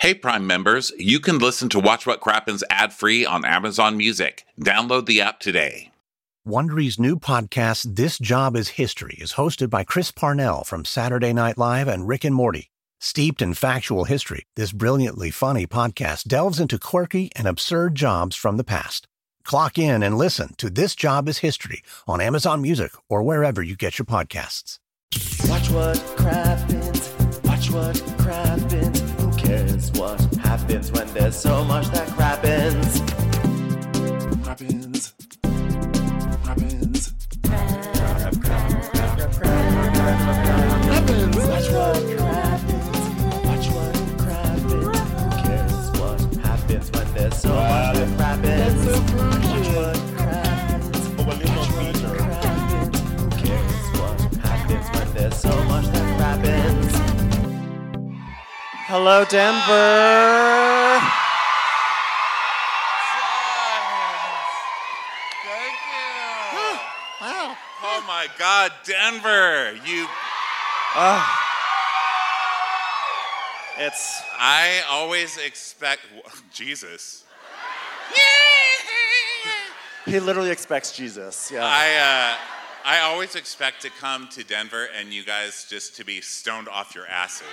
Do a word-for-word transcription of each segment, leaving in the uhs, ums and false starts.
Hey, Prime members, you can listen to Watch What Crappens ad-free on Amazon Music. Download the app today. Wondery's new podcast, This Job is History, is hosted by Chris Parnell from Saturday Night Live and Rick and Morty. Steeped in factual history, this brilliantly funny podcast delves into quirky and absurd jobs from the past. Clock in and listen to This Job is History on Amazon Music or wherever you get your podcasts. Watch what crappens, watch what crappens. Who cares what happens when there's so much that crappens? Crappens, crappens, crap, crap, crap, crap, crap, crappens. Watch what crappens, watch what crappens. Who cares what happens when there's so much that crappens? Watch what crappens, watch what crappens. Who cares what happens when there's so much that crappens? Hello, Denver. Thank you. Wow. Oh my God, Denver, you... Uh, it's I always expect... Jesus. he literally expects Jesus. Yeah. I, uh, I always expect to come to Denver and you guys just to be stoned off your asses.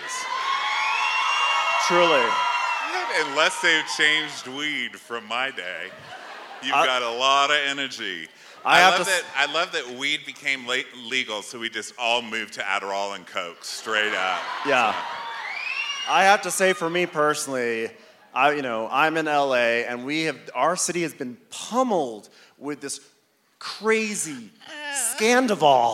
Truly. Unless they've changed weed from my day. You've I- got a lot of energy. I I, have love to s- that. I love that weed became le- legal, so we just all moved to Adderall and Coke, straight up. Yeah. I have to say, for me personally, I you know I'm in L A and we have our city has been pummeled with this crazy Scandival.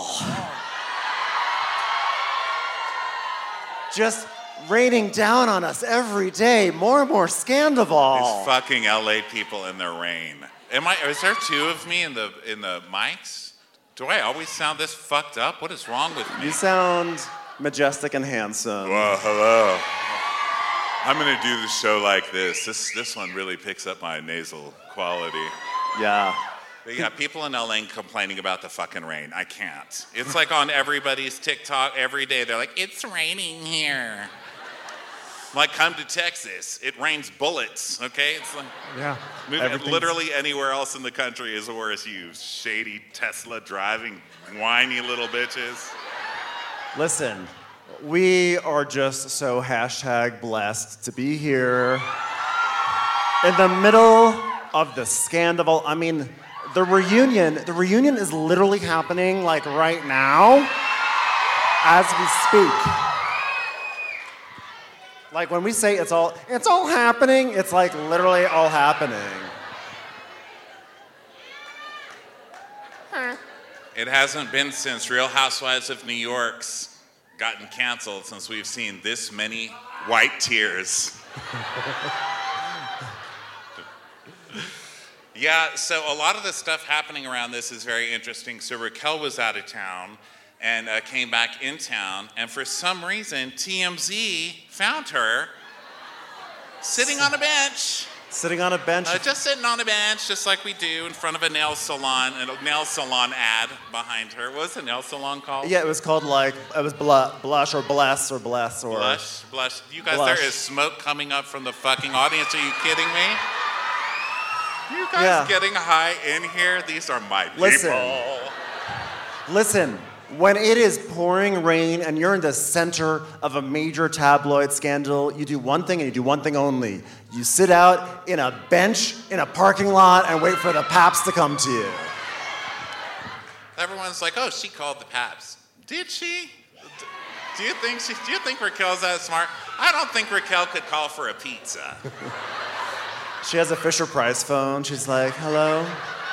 Just raining down on us every day, more and more Scandival. These fucking L A people in their rain. Am I? Is there two of me in the in the mics? Do I always sound this fucked up? What is wrong with me? You sound majestic and handsome. Well, hello. I'm gonna do the show like this. This this one really picks up my nasal quality. Yeah. But yeah, people in L A complaining about the fucking rain. I can't. It's like on everybody's TikTok every day. They're like, it's raining here. Like, come to Texas. It rains bullets, okay? It's like, Yeah. move, Everything's- literally anywhere else in the country is worse. You shady Tesla driving, whiny little bitches. Listen, we are just so hashtag blessed to be here in the middle of the Scandival. I mean, the reunion, the reunion is literally happening like right now as we speak. Like when we say it's all, it's all happening, it's like literally all happening. It hasn't been since Real Housewives of New York's gotten canceled since we've seen this many white tears. Yeah, so a lot of the stuff happening around this is very interesting. So Raquel was out of town and uh, came back in town, and for some reason, T M Z found her sitting on a bench. Sitting on a bench. Uh, just sitting on a bench, just like we do in front of a nail salon, and a nail salon ad behind her. What was the nail salon called? Yeah, it was called like, it was blu- Blush or Bless or Bless or... Blush, blush. You guys, Blush. there is smoke coming up from the fucking audience. Are you kidding me? You guys Yeah. getting high in here? These are my Listen. people. Listen, when it is pouring rain and you're in the center of a major tabloid scandal, you do one thing and you do one thing only. You sit out in a bench in a parking lot and wait for the Paps to come to you. Everyone's like, "Oh, she called the Paps." Did she? Do you think she? Do you think Raquel's that smart? I don't think Raquel could call for a pizza. She has a Fisher Price phone. She's like, hello?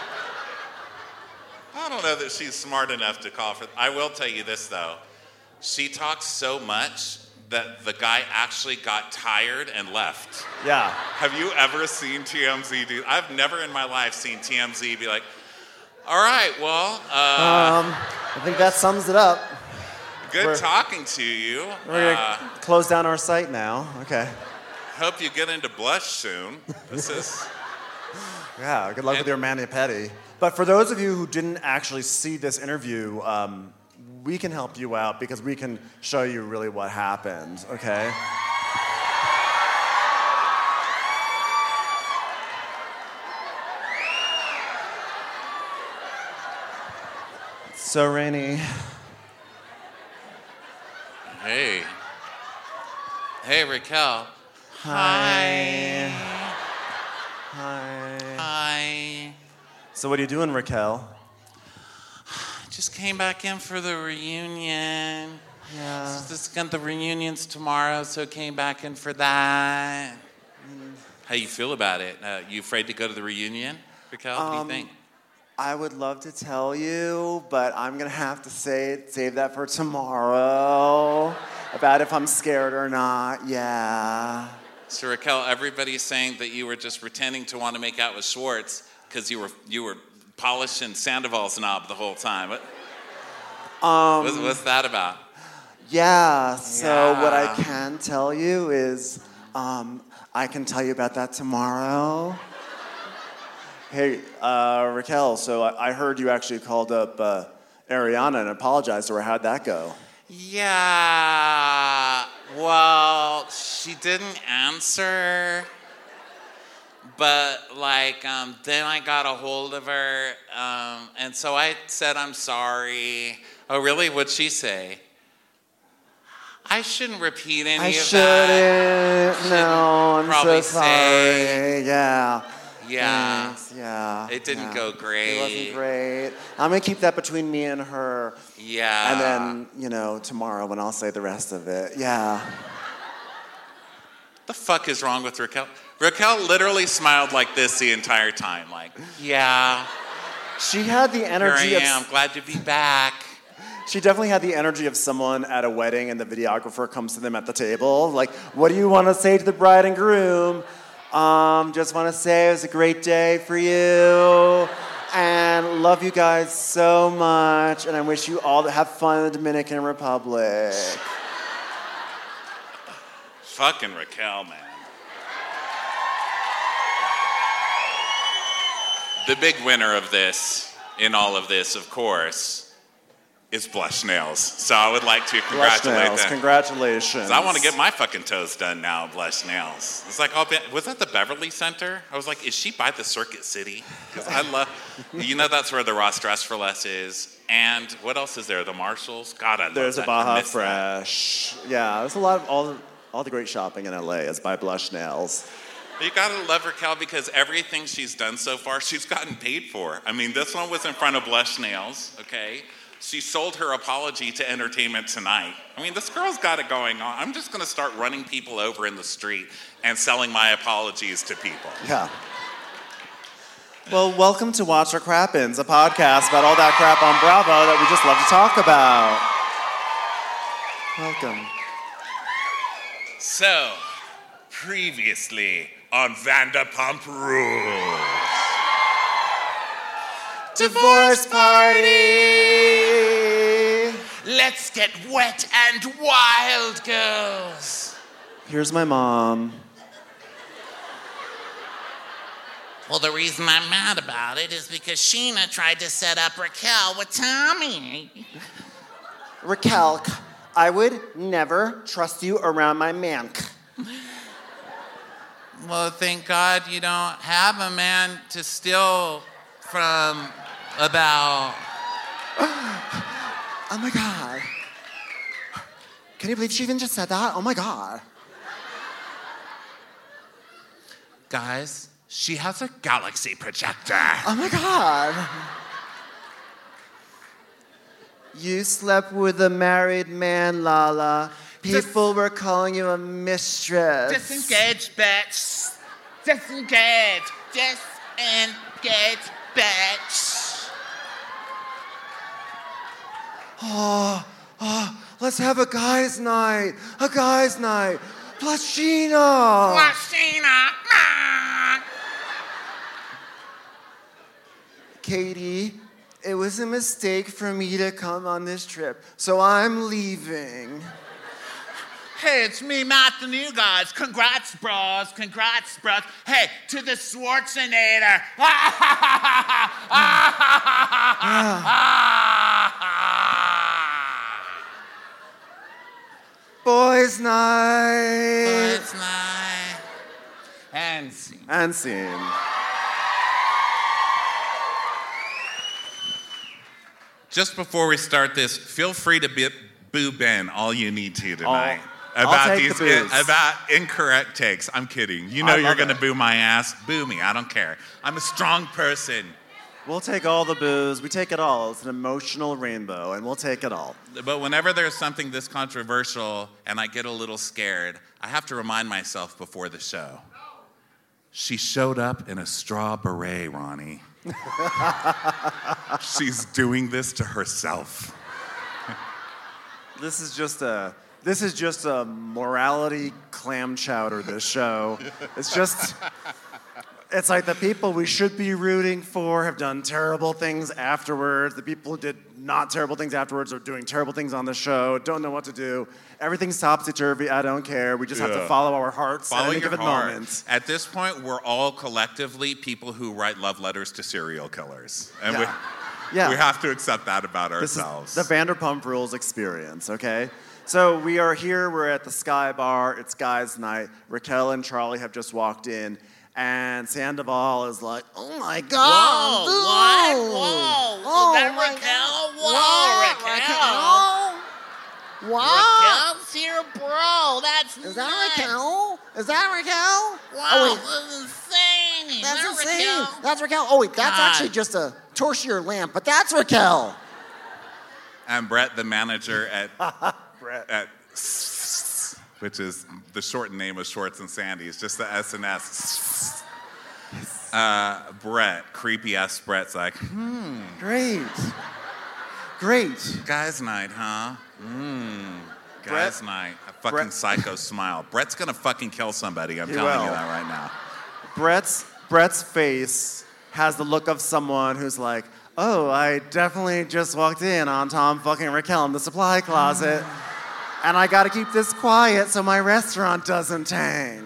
I don't know that she's smart enough to call for. I will tell you this though, she talks so much that the guy actually got tired and left. Yeah. Have you ever seen T M Z do? I've never in my life seen T M Z be like, "All right, well, uh, Um, I think that sums it up. good we're- talking to you. We're Uh, gonna close down our site now. Okay. hope you get into Blush soon. This is." Yeah, good luck with And- your mani-pedi. But for those of you who didn't actually see this interview, um, we can help you out because we can show you really what happened, okay? So rainy. Hey. Hey, Raquel. Hi. Hi. Hi. Hi. So what are you doing, Raquel? Just came back in for the reunion. Yeah. This got the reunions tomorrow, so came back in for that. Mm. How you feel about it? Uh, you afraid to go to the reunion, Raquel? What Um, do you think? I would love to tell you, but I'm gonna have to say save that for tomorrow. About if I'm scared or not. Yeah. So Raquel, everybody's saying that you were just pretending to want to make out with Schwartz because you were you were polishing Sandoval's knob the whole time. What, Um, what's, what's that about? Yeah, so Yeah. what I can tell you is um, I can tell you about that tomorrow. Hey, uh, Raquel, so I, I heard you actually called up uh, Ariana and apologized to her. How'd that go? Yeah, well, she didn't answer, but like, um, then I got a hold of her, um, and so I said, I'm sorry. Oh, really? What'd she say? I shouldn't repeat any I of shouldn't. that. No, I'm probably so sorry. say- Yeah. Yeah. Thanks. Yeah. It didn't yeah. go great. It wasn't great. I'm gonna keep that between me and her. Yeah. And then, you know, tomorrow when I'll say the rest of it. Yeah. The fuck is wrong with Raquel? Raquel literally smiled like this the entire time. Like, yeah, She had the here I energy of. am. Glad to be back. She definitely had the energy of someone at a wedding and the videographer comes to them at the table. Like, what do you want to say to the bride and groom? Um, just want to say it was a great day for you. And love you guys so much. And I wish you all to have fun in the Dominican Republic. Fucking Raquel, man. The big winner of this, in all of this, of course, is Blush Nails. So I would like to Blush congratulate Nails, them. congratulations. I want to get my fucking toes done now, Blush Nails. It's like, oh, was that the Beverly Center? I was like, is she by the Circuit City? Because I love, you know, that's where the Ross Dress for Less is. And what else is there? The Marshalls? God, I love There's that. a Baja I miss that. Fresh. Yeah, there's a lot of, all, all the great shopping in L A is by Blush Nails. You gotta love Raquel because everything she's done so far, she's gotten paid for. I mean, this one was in front of Blush Nails, okay? She sold her apology to Entertainment Tonight. I mean, this girl's got it going on. I'm just gonna start running people over in the street and selling my apologies to people. Yeah. Well, welcome to Watch Our Crappins, a podcast about all that crap on Bravo that we just love to talk about. Welcome. So, previously on Vanderpump Rules. Divorce party! Let's get wet and wild, girls. Here's my mom. Well, the reason I'm mad about it is because Sheena tried to set up Raquel with Tommy. Raquel, I would never trust you around my man. Well, thank God you don't have a man to steal from about... Oh my God. Can you believe she even just said that? Oh my God. Guys, she has a galaxy projector. Oh my God. You slept with a married man, Lala. People were calling you a mistress. Disengage, bitch. Disengage. Disengage, bitch. Oh, oh, let's have a guy's night. A guy's night. Plus Sheena. Sheena. Katie, it was a mistake for me to come on this trip, so I'm leaving. Hey, it's me, Matt, the new guys. Congrats, bros. Congrats, bros. Hey, to the Schwarzenegger. Boys' night. Boys' night. And scene. And scene. Just before we start this, feel free to be, boo Ben all you need to tonight. I'll, about I'll take these the boos. about incorrect takes. I'm kidding. You know I you're love going to it. boo my ass. Boo me. I don't care. I'm a strong person. We'll take all the booze. We take it all. It's an emotional rainbow, and we'll take it all. But whenever there's something this controversial and I get a little scared, I have to remind myself before the show. She showed up in a straw beret, Ronnie. She's doing this to herself. This is just a this is just a morality clam chowder, this show. It's just it's like the people we should be rooting for have done terrible things afterwards. The people who did not terrible things afterwards are doing terrible things on the show, don't know what to do. Everything's topsy-turvy, I don't care. We just have Yeah. to follow our hearts Follow at any your given heart. moment. At this point, we're all collectively people who write love letters to serial killers. And Yeah. we, Yeah. we have to accept that about This ourselves. is the Vanderpump Rules experience, okay? So we are here, we're at the Sky Bar, it's guys' night. Raquel and Charlie have just walked in, and Sandoval is like, oh my God, Whoa, dude. what? Whoa, Oh is that my Raquel? God. Whoa, Raquel. What? Raquel's here, bro. That's Is that nuts. Raquel? Is that Raquel? Wow, Oh, wait. this is insane. Is That's that insane. Raquel? That's Raquel. Oh, wait, that's God. actually just a torchlight lamp, but that's Raquel. and Brett, the manager at, Brett. at S- which is the shortened name of Shorts and Sandy's, just the S and S. Uh, Brett, creepy ass Brett's like, hmm, Great. Great. guys' night, huh? Mmm, Brett- guys' night. A fucking Brett- psycho smile. Brett's gonna fucking kill somebody. I'm He telling will. you that right now. Brett's Brett's face has the look of someone who's like, oh, I definitely just walked in on Tom fucking Raquel in the supply closet, and I gotta keep this quiet so my restaurant doesn't tank.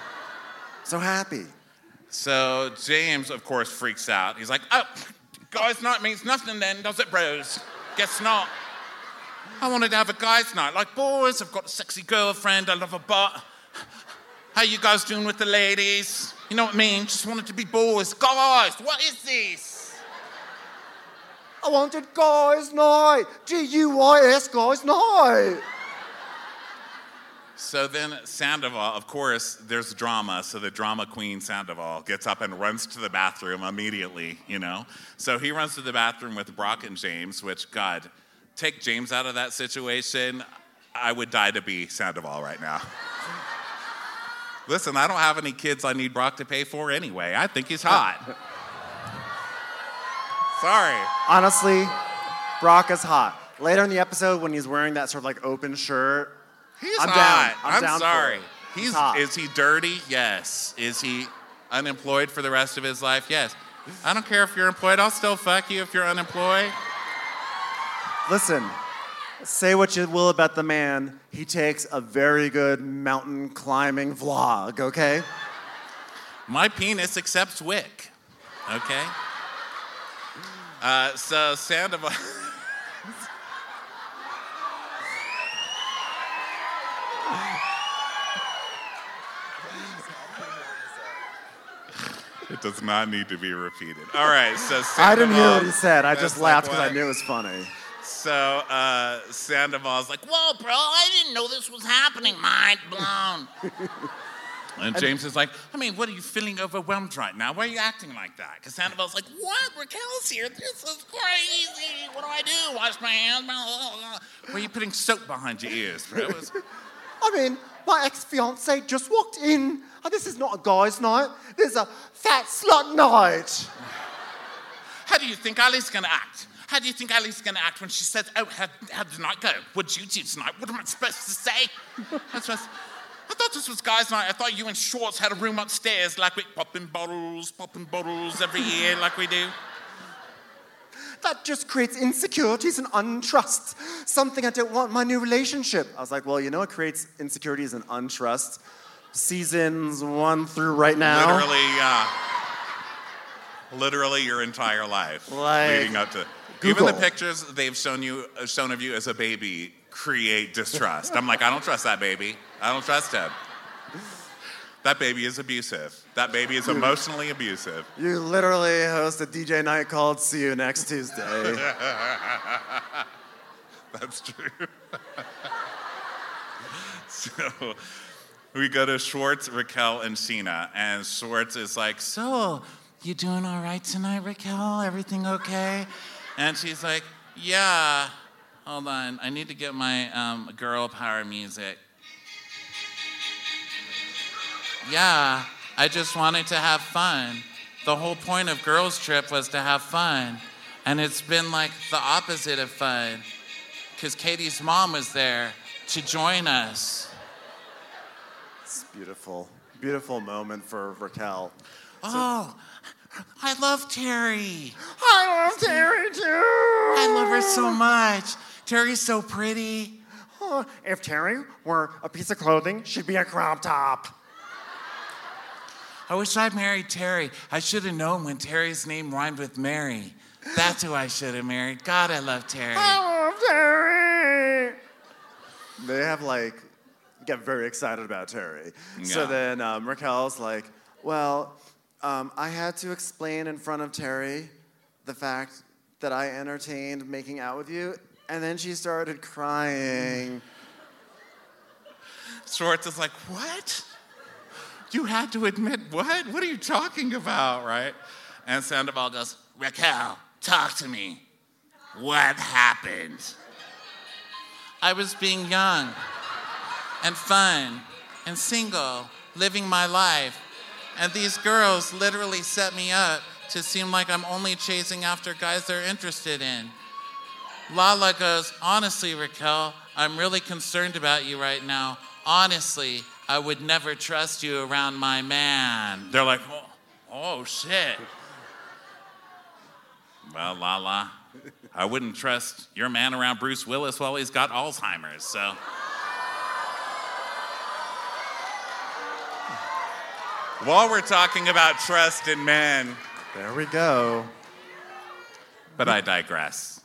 So happy. So James, of course, freaks out. He's like, oh, guys' night means nothing then, does it, bros? Guess not. I wanted to have a guys' night. Like, boys, I've got a sexy girlfriend, I love her butt. How you guys doing with the ladies? You know what I mean? Just wanted to be boys. Guys, what is this? I wanted guys' night. G U Y S guys' night. So then Sandoval, of course, there's drama, so the drama queen Sandoval gets up and runs to the bathroom immediately, you know? So he runs to the bathroom with Brock and James, which, God, take James out of that situation, I would die to be Sandoval right now. Listen, I don't have any kids I need Brock to pay for anyway. I think he's hot. Sorry. Honestly, Brock is hot. Later in the episode, when he's wearing that sort of like open shirt, He's I'm hot. down. I'm down for sorry. it. He's, He's hot. Is he dirty? Yes. Is he unemployed for the rest of his life? Yes. I don't care if you're employed. I'll still fuck you if you're unemployed. listen, say what you will about the man, he takes a very good mountain climbing vlog, okay? My penis accepts wick. Okay? Uh, so Sandoval. It does not need to be repeated. All right, so Sandoval. I didn't hear what he said. I just That's laughed like because I what- knew it was funny. So uh, Sandoval's like, Whoa, bro, I didn't know this was happening. Mind blown. and James is like, I mean, what are you feeling overwhelmed right now? Why are you acting like that? Because Sandoval's like, What? Raquel's here. This is crazy. What do I do? Wash my hands? why are you putting soap behind your ears, bro? It's- I mean, my ex-fiance just walked in. Oh, this is not a guy's night. This is a fat slut night. How do you think Ali's gonna act? How do you think Ali's gonna act when she says, oh, how, how did the night go? What'd you do tonight? What am I supposed to say? That's what I thought this was guys' night. I thought you and Schwartz had a room upstairs, like we popping bottles, popping bottles every year, like we do. That just creates insecurities and untrust. Something I don't want in my new relationship. I was like, well, you know what creates insecurities and untrust? Seasons one through right now. Literally, uh, literally your entire life Like, leading up to. Even Google. the pictures they've shown you, uh, shown of you as a baby, create distrust. I'm like, I don't trust that baby. I don't trust him. That baby is abusive. That baby is emotionally abusive. You literally host a D J night called See You Next Tuesday. That's true. So we go to Schwartz, Raquel, and Sheena, and Schwartz is like, so, you doing all right tonight, Raquel? Everything okay? And she's like, yeah. Hold on, I need to get my um, girl power music. Yeah, I just wanted to have fun. The whole point of Girls Trip was to have fun. And it's been like the opposite of fun. Because Katie's mom was there to join us. It's beautiful. Beautiful moment for Raquel. Oh, I love Terry. I love Terry too. I love her so much. Terry's so pretty. Oh, if Terry were a piece of clothing, she'd be a crop top. I wish I'd married Terry. I should have known when Terry's name rhymed with Mary. That's who I should have married. God, I love Terry. I love Terry. They have like, get very excited about Terry. Yeah. So then um, Raquel's like, well, um, I had to explain in front of Terry the fact that I entertained making out with you. And then she started crying. Schwartz is like, what? You had to admit what? What are you talking about, right? And Sandoval goes, Raquel, talk to me. What happened? I was being young and fun and single, living my life. And these girls literally set me up to seem like I'm only chasing after guys they're interested in. Lala goes, honestly, Raquel, I'm really concerned about you right now. Honestly, I would never trust you around my man. They're like, oh, oh shit. Well, Lala, I wouldn't trust your man around Bruce Willis while he's got Alzheimer's, so. While we're talking about trust in men. There we go. But I digress.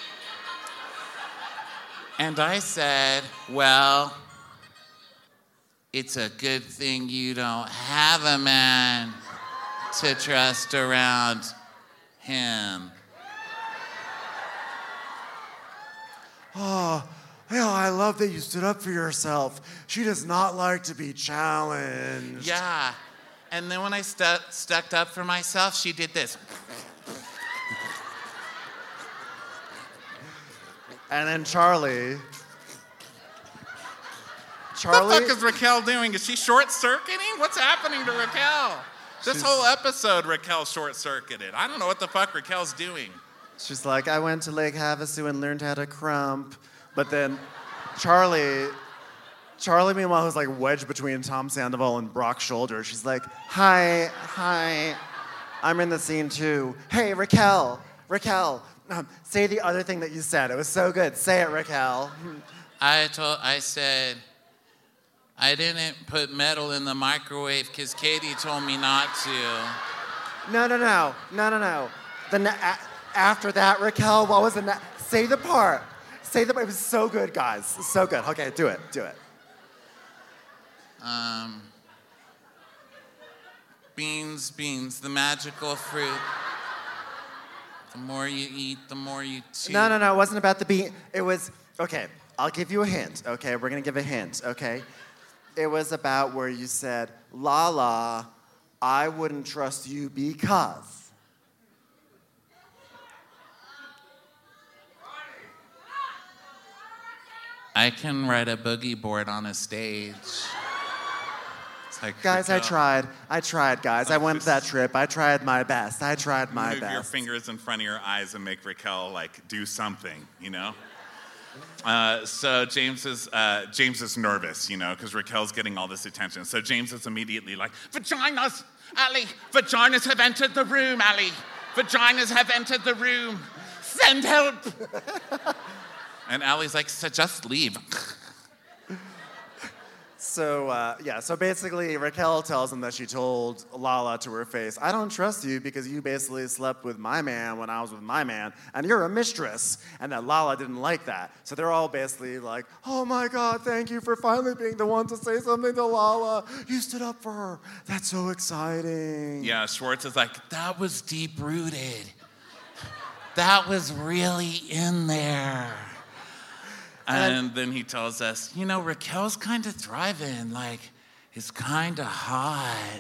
And I said, well, it's a good thing you don't have a man to trust around him. Oh, yeah, I love that you stood up for yourself. She does not like to be challenged. Yeah. And then when I stu- stuck up for myself, she did this. And then Charlie. Charlie? What the fuck is Raquel doing? Is she short-circuiting? What's happening to Raquel? This She's... whole episode, Raquel short-circuited. I don't know what the fuck Raquel's doing. She's like, I went to Lake Havasu and learned how to crump. But then Charlie, Charlie, meanwhile, who's like wedged between Tom Sandoval and Brock's shoulder. She's like, hi, hi, I'm in the scene too. Hey, Raquel, Raquel, um, say the other thing that you said. It was so good. Say it, Raquel. I told, I said, I didn't put metal in the microwave because Katie told me not to. No, no, no, no, no, no. The na- a- after that, Raquel, what was the na- say the part. Say the part. It was so good, guys. So good. Okay, do it, do it. Um, beans, beans, the magical fruit. The more you eat, the more you chew. No, no, no, it wasn't about the bean. It was, okay, I'll give you a hint, okay? We're gonna give a hint, okay? It was about where you said, Lala, I wouldn't trust you because. I can ride a boogie board on a stage. Like, guys, I tried. I tried, guys. I went to that trip. I tried my best. I tried my move best. Your fingers in front of your eyes and make Raquel like do something, you know. Uh, so James is uh, James is nervous, you know, because Raquel's getting all this attention. So James is immediately like, "Vaginas, Ali! Vaginas have entered the room, Ali! Vaginas have entered the room! Send help!" And Ali's like, "So just leave." So, uh, yeah, so basically Raquel tells him that she told Lala to her face, I don't trust you because you basically slept with my man when I was with my man, and you're a mistress. And that Lala didn't like that. So they're all basically like, oh my God, thank you for finally being the one to say something to Lala. You stood up for her. That's so exciting. Yeah, Schwartz is like, that was deep-rooted. That was really in there. And then he tells us, you know, Raquel's kind of thriving, like, it's kind of hot.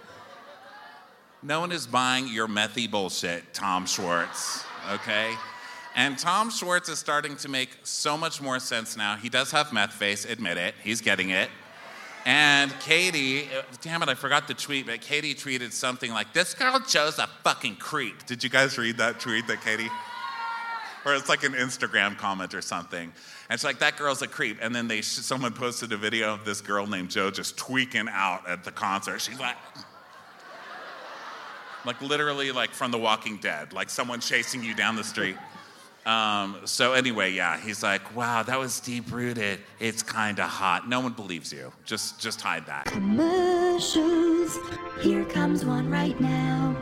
No one is buying your methy bullshit, Tom Schwartz, okay? And Tom Schwartz is starting to make so much more sense now. He does have meth face, admit it. He's getting it. And Katie, damn it, I forgot the tweet, but Katie tweeted something like, this girl Joe's a fucking creep. Did you guys read that tweet that Katie? Or it's like an Instagram comment or something. And she's like, that girl's a creep. And then they someone posted a video of this girl named Joe just tweaking out at the concert. She's like, like literally like from The Walking Dead, like someone chasing you down the street. Um, so anyway, yeah, he's like, wow, that was deep-rooted. It's kind of hot. No one believes you. Just, just hide that. Commercials. Here comes one right now.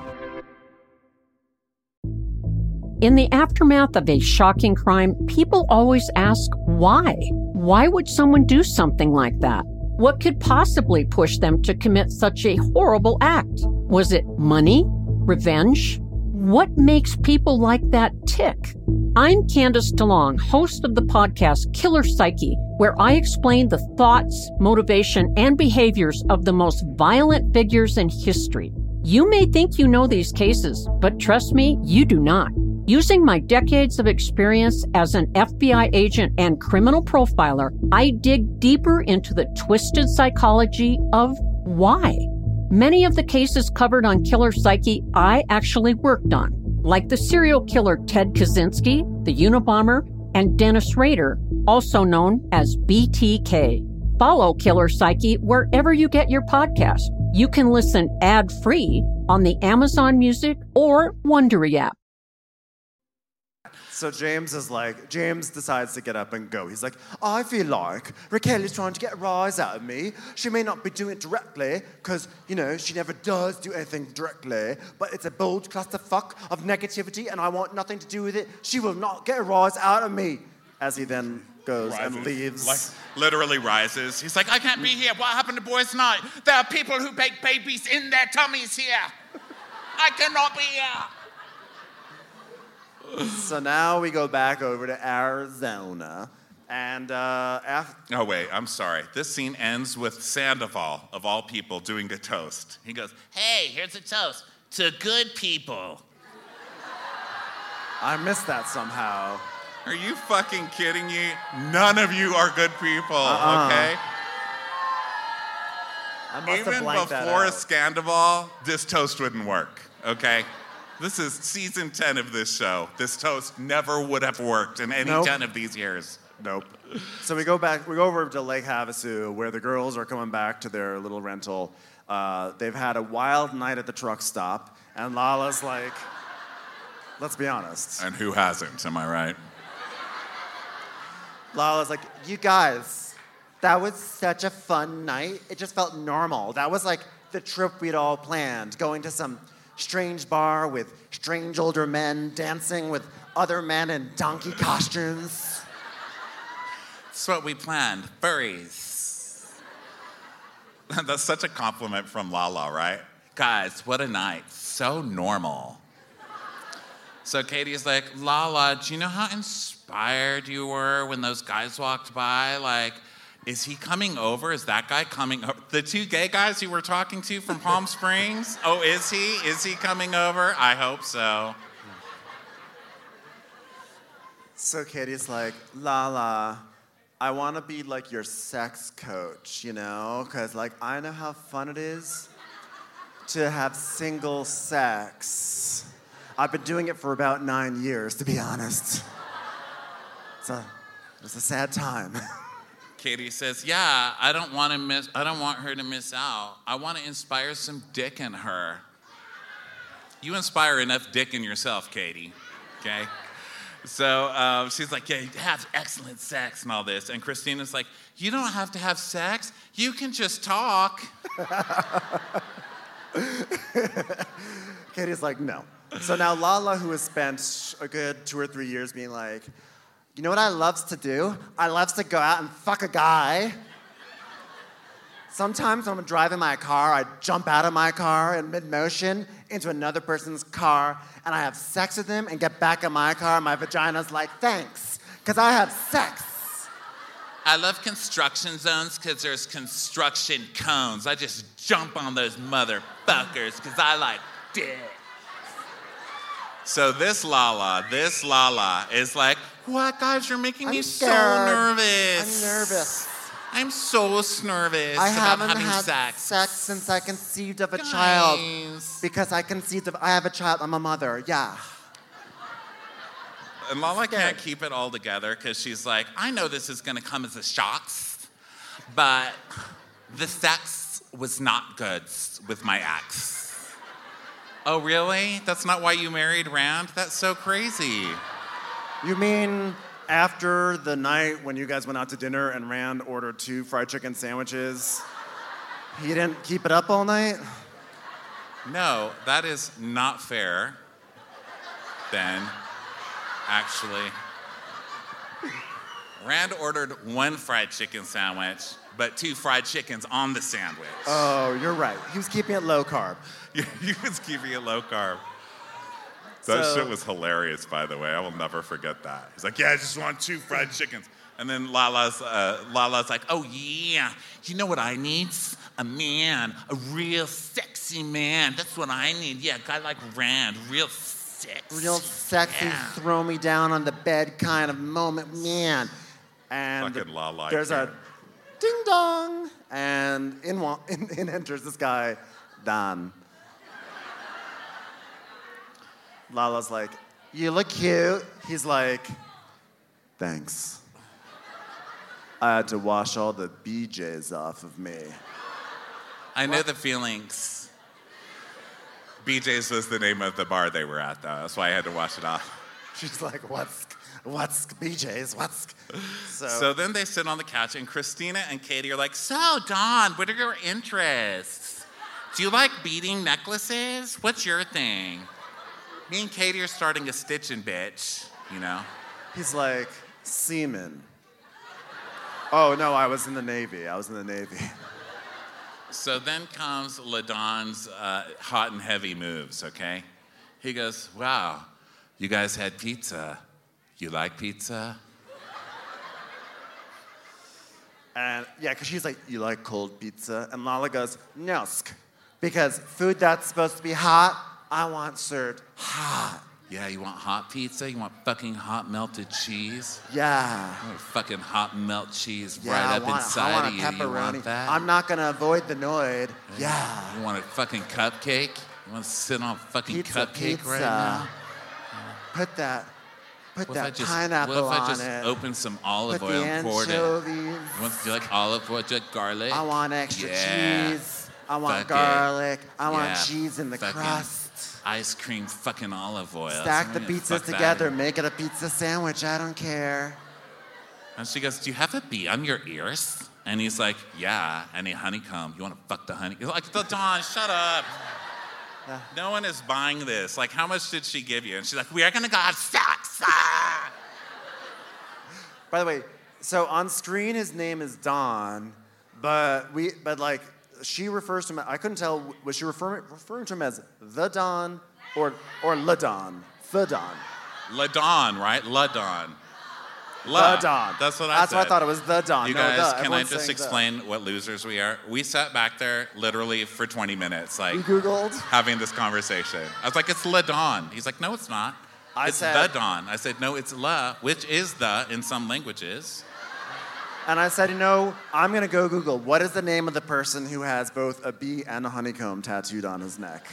In the aftermath of a shocking crime, people always ask why. Why would someone do something like that? What could possibly push them to commit such a horrible act? Was it money? Revenge? What makes people like that tick? I'm Candace DeLong, host of the podcast Killer Psyche, where I explain the thoughts, motivation, and behaviors of the most violent figures in history. You may think you know these cases, but trust me, you do not. Using my decades of experience as an F B I agent and criminal profiler, I dig deeper into the twisted psychology of why. Many of the cases covered on Killer Psyche I actually worked on, like the serial killer Ted Kaczynski, the Unabomber, and Dennis Rader, also known as B T K. Follow Killer Psyche wherever you get your podcast. You can listen ad-free on the Amazon Music or Wondery app. So James is like, James decides to get up and go. He's like, I feel like Raquel is trying to get a rise out of me. She may not be doing it directly, because, you know, she never does do anything directly, but it's a bold clusterfuck of negativity, and I want nothing to do with it. She will not get a rise out of me. As he then goes Rises. and leaves. Like, literally rises. He's like, I can't be here. What happened to boys' night? There are people who bake babies in their tummies here. I cannot be here. So now we go back over to Arizona, and uh, after... Oh, wait, I'm sorry. This scene ends with Sandoval, of all people, doing a toast. He goes, Hey, here's a toast to good people. I missed that somehow. are you fucking kidding me? None of you are good people, Uh-uh. okay? I must have Even blanked that before out. Scandoval, this toast wouldn't work, okay? This is season ten of this show. This toast never would have worked in any Nope. ten of these years. Nope. So we go back, we go over to Lake Havasu, where the girls are coming back to their little rental. Uh, they've had a wild night at the truck stop, and Lala's like, let's be honest. And who hasn't, am I right? Lala's like, you guys, that was such a fun night. It just felt normal. That was like the trip we'd all planned, going to some strange bar with strange older men dancing with other men in donkey costumes. That's what we planned, furries. That's such a compliment from Lala, right? Guys, what a night, so normal. So Katie's like, Lala, do you know how inspired you were when those guys walked by? Like, is he coming over? Is that guy coming over? The two gay guys you were talking to from Palm Springs? Oh, is he? Is he coming over? I hope so. So Katie's like, Lala, I want to be like your sex coach, you know? Because, like, I know how fun it is to have single sex. I've been doing it for about nine years, to be honest. It's a, it's a sad time. Katie says, yeah, I don't want to miss, I don't want her to miss out. I want to inspire some dick in her. You inspire enough dick in yourself, Katie, okay? So um, she's like, yeah, you have excellent sex and all this. And Christina's like, you don't have to have sex. You can just talk. Katie's like, no. So now Lala, who has spent a good two or three years being like, you know what I loves to do? I loves to go out and fuck a guy. Sometimes when I'm driving my car, I jump out of my car in mid-motion into another person's car, and I have sex with them and get back in my car, and my vagina's like, thanks, because I have sex. I love construction zones because there's construction cones. I just jump on those motherfuckers because I like dick. So this Lala, this Lala is like, what, guys, you're making I'm me scared. so nervous. I'm nervous. I'm so nervous I about haven't having had sex. sex since I conceived of a Guys. child. Because I conceived of, I have a child, I'm a mother, yeah. And Lala Scared. can't keep it all together because she's like, I know this is going to come as a shock, but the sex was not good with my ex. Oh, really? That's not why you married Rand? That's so crazy. You mean after the night when you guys went out to dinner and Rand ordered two fried chicken sandwiches, he didn't keep it up all night? No, that is not fair, Ben. Actually, Rand ordered one fried chicken sandwich, but two fried chickens on the sandwich. Oh, you're right. He was keeping it low carb. He was keeping it low carb. That So- shit was hilarious, by the way. I will never forget that. He's like, yeah, I just want two fried chickens. And then Lala's, uh, Lala's like, oh, yeah, you know what I need? A man, a real sexy man. That's what I need. Yeah, a guy like Rand, real sexy. Real sexy, Yeah. throw me down on the bed kind of moment, man. And Fucking Lala, I there's a can't. ding dong, and in, wa- in, in enters this guy, Don. Lala's like, you look cute. He's like, thanks. I had to wash all the B Js off of me. I know the feelings. B J's was the name of the bar they were at, though. That's why I had to wash it off. She's like, what's, what's B Js, what's? So, So then they sit on the couch, and Christina and Katie are like, so, Dawn, what are your interests? Do you like beating necklaces? What's your thing? Me and Katie are starting a stitching bitch, you know? he's like, semen. Oh, no, I was in the Navy. I was in the Navy. So then comes LaDon's uh, hot and heavy moves, okay? He goes, wow, you guys had pizza. You like pizza? And yeah, because she's like, you like cold pizza? And Lala goes, nosk. Because food that's supposed to be hot, I want served hot. Yeah, you want hot pizza? You want fucking hot melted cheese? Yeah. You want fucking hot melt cheese Yeah, right I up want, inside I want of a you. pepperoni. You want that? I'm not gonna avoid the noid. Yeah. You want a fucking cupcake? You want to sit on a fucking Pizza, cupcake pizza. right now? Put that, put What if I that just, pineapple what if I on just it. open some olive Put oil the and poured it? anchovies. You want do you like olive oil? Do you like garlic? I want extra Yeah. cheese. I want Fuck it. garlic. I want Yeah, cheese in the fucking crust. Ice cream fucking olive oil. Stack the Something- pizzas fuck that. together. Make it a pizza sandwich. I don't care. And she goes, do you have a bee on your ears? And he's like, yeah. And he honeycomb. You want to fuck the honey? He's like, Dawn, shut up. No one is buying this. Like, how much did she give you? And she's like, we are going to go have sex. Ah! By the way, so on screen his name is Don, but we, but like she refers to him. I couldn't tell. Was she referring referring to him as the Don or or Le Don? The Don. LaDon, right? LaDon. La. The Don. That's what I That's said. what I thought it was. The Don. You no, guys, the. can I Everyone's just saying the. explain what losers we are? We sat back there literally for twenty minutes, like You Googled? having this conversation. I was like, it's LaDon. He's like, no, it's not. I it's said- the Don. I said, no, it's La, which is the in some languages. And I said, you know, I'm gonna go Google. What is the name of the person who has both a bee and a honeycomb tattooed on his neck?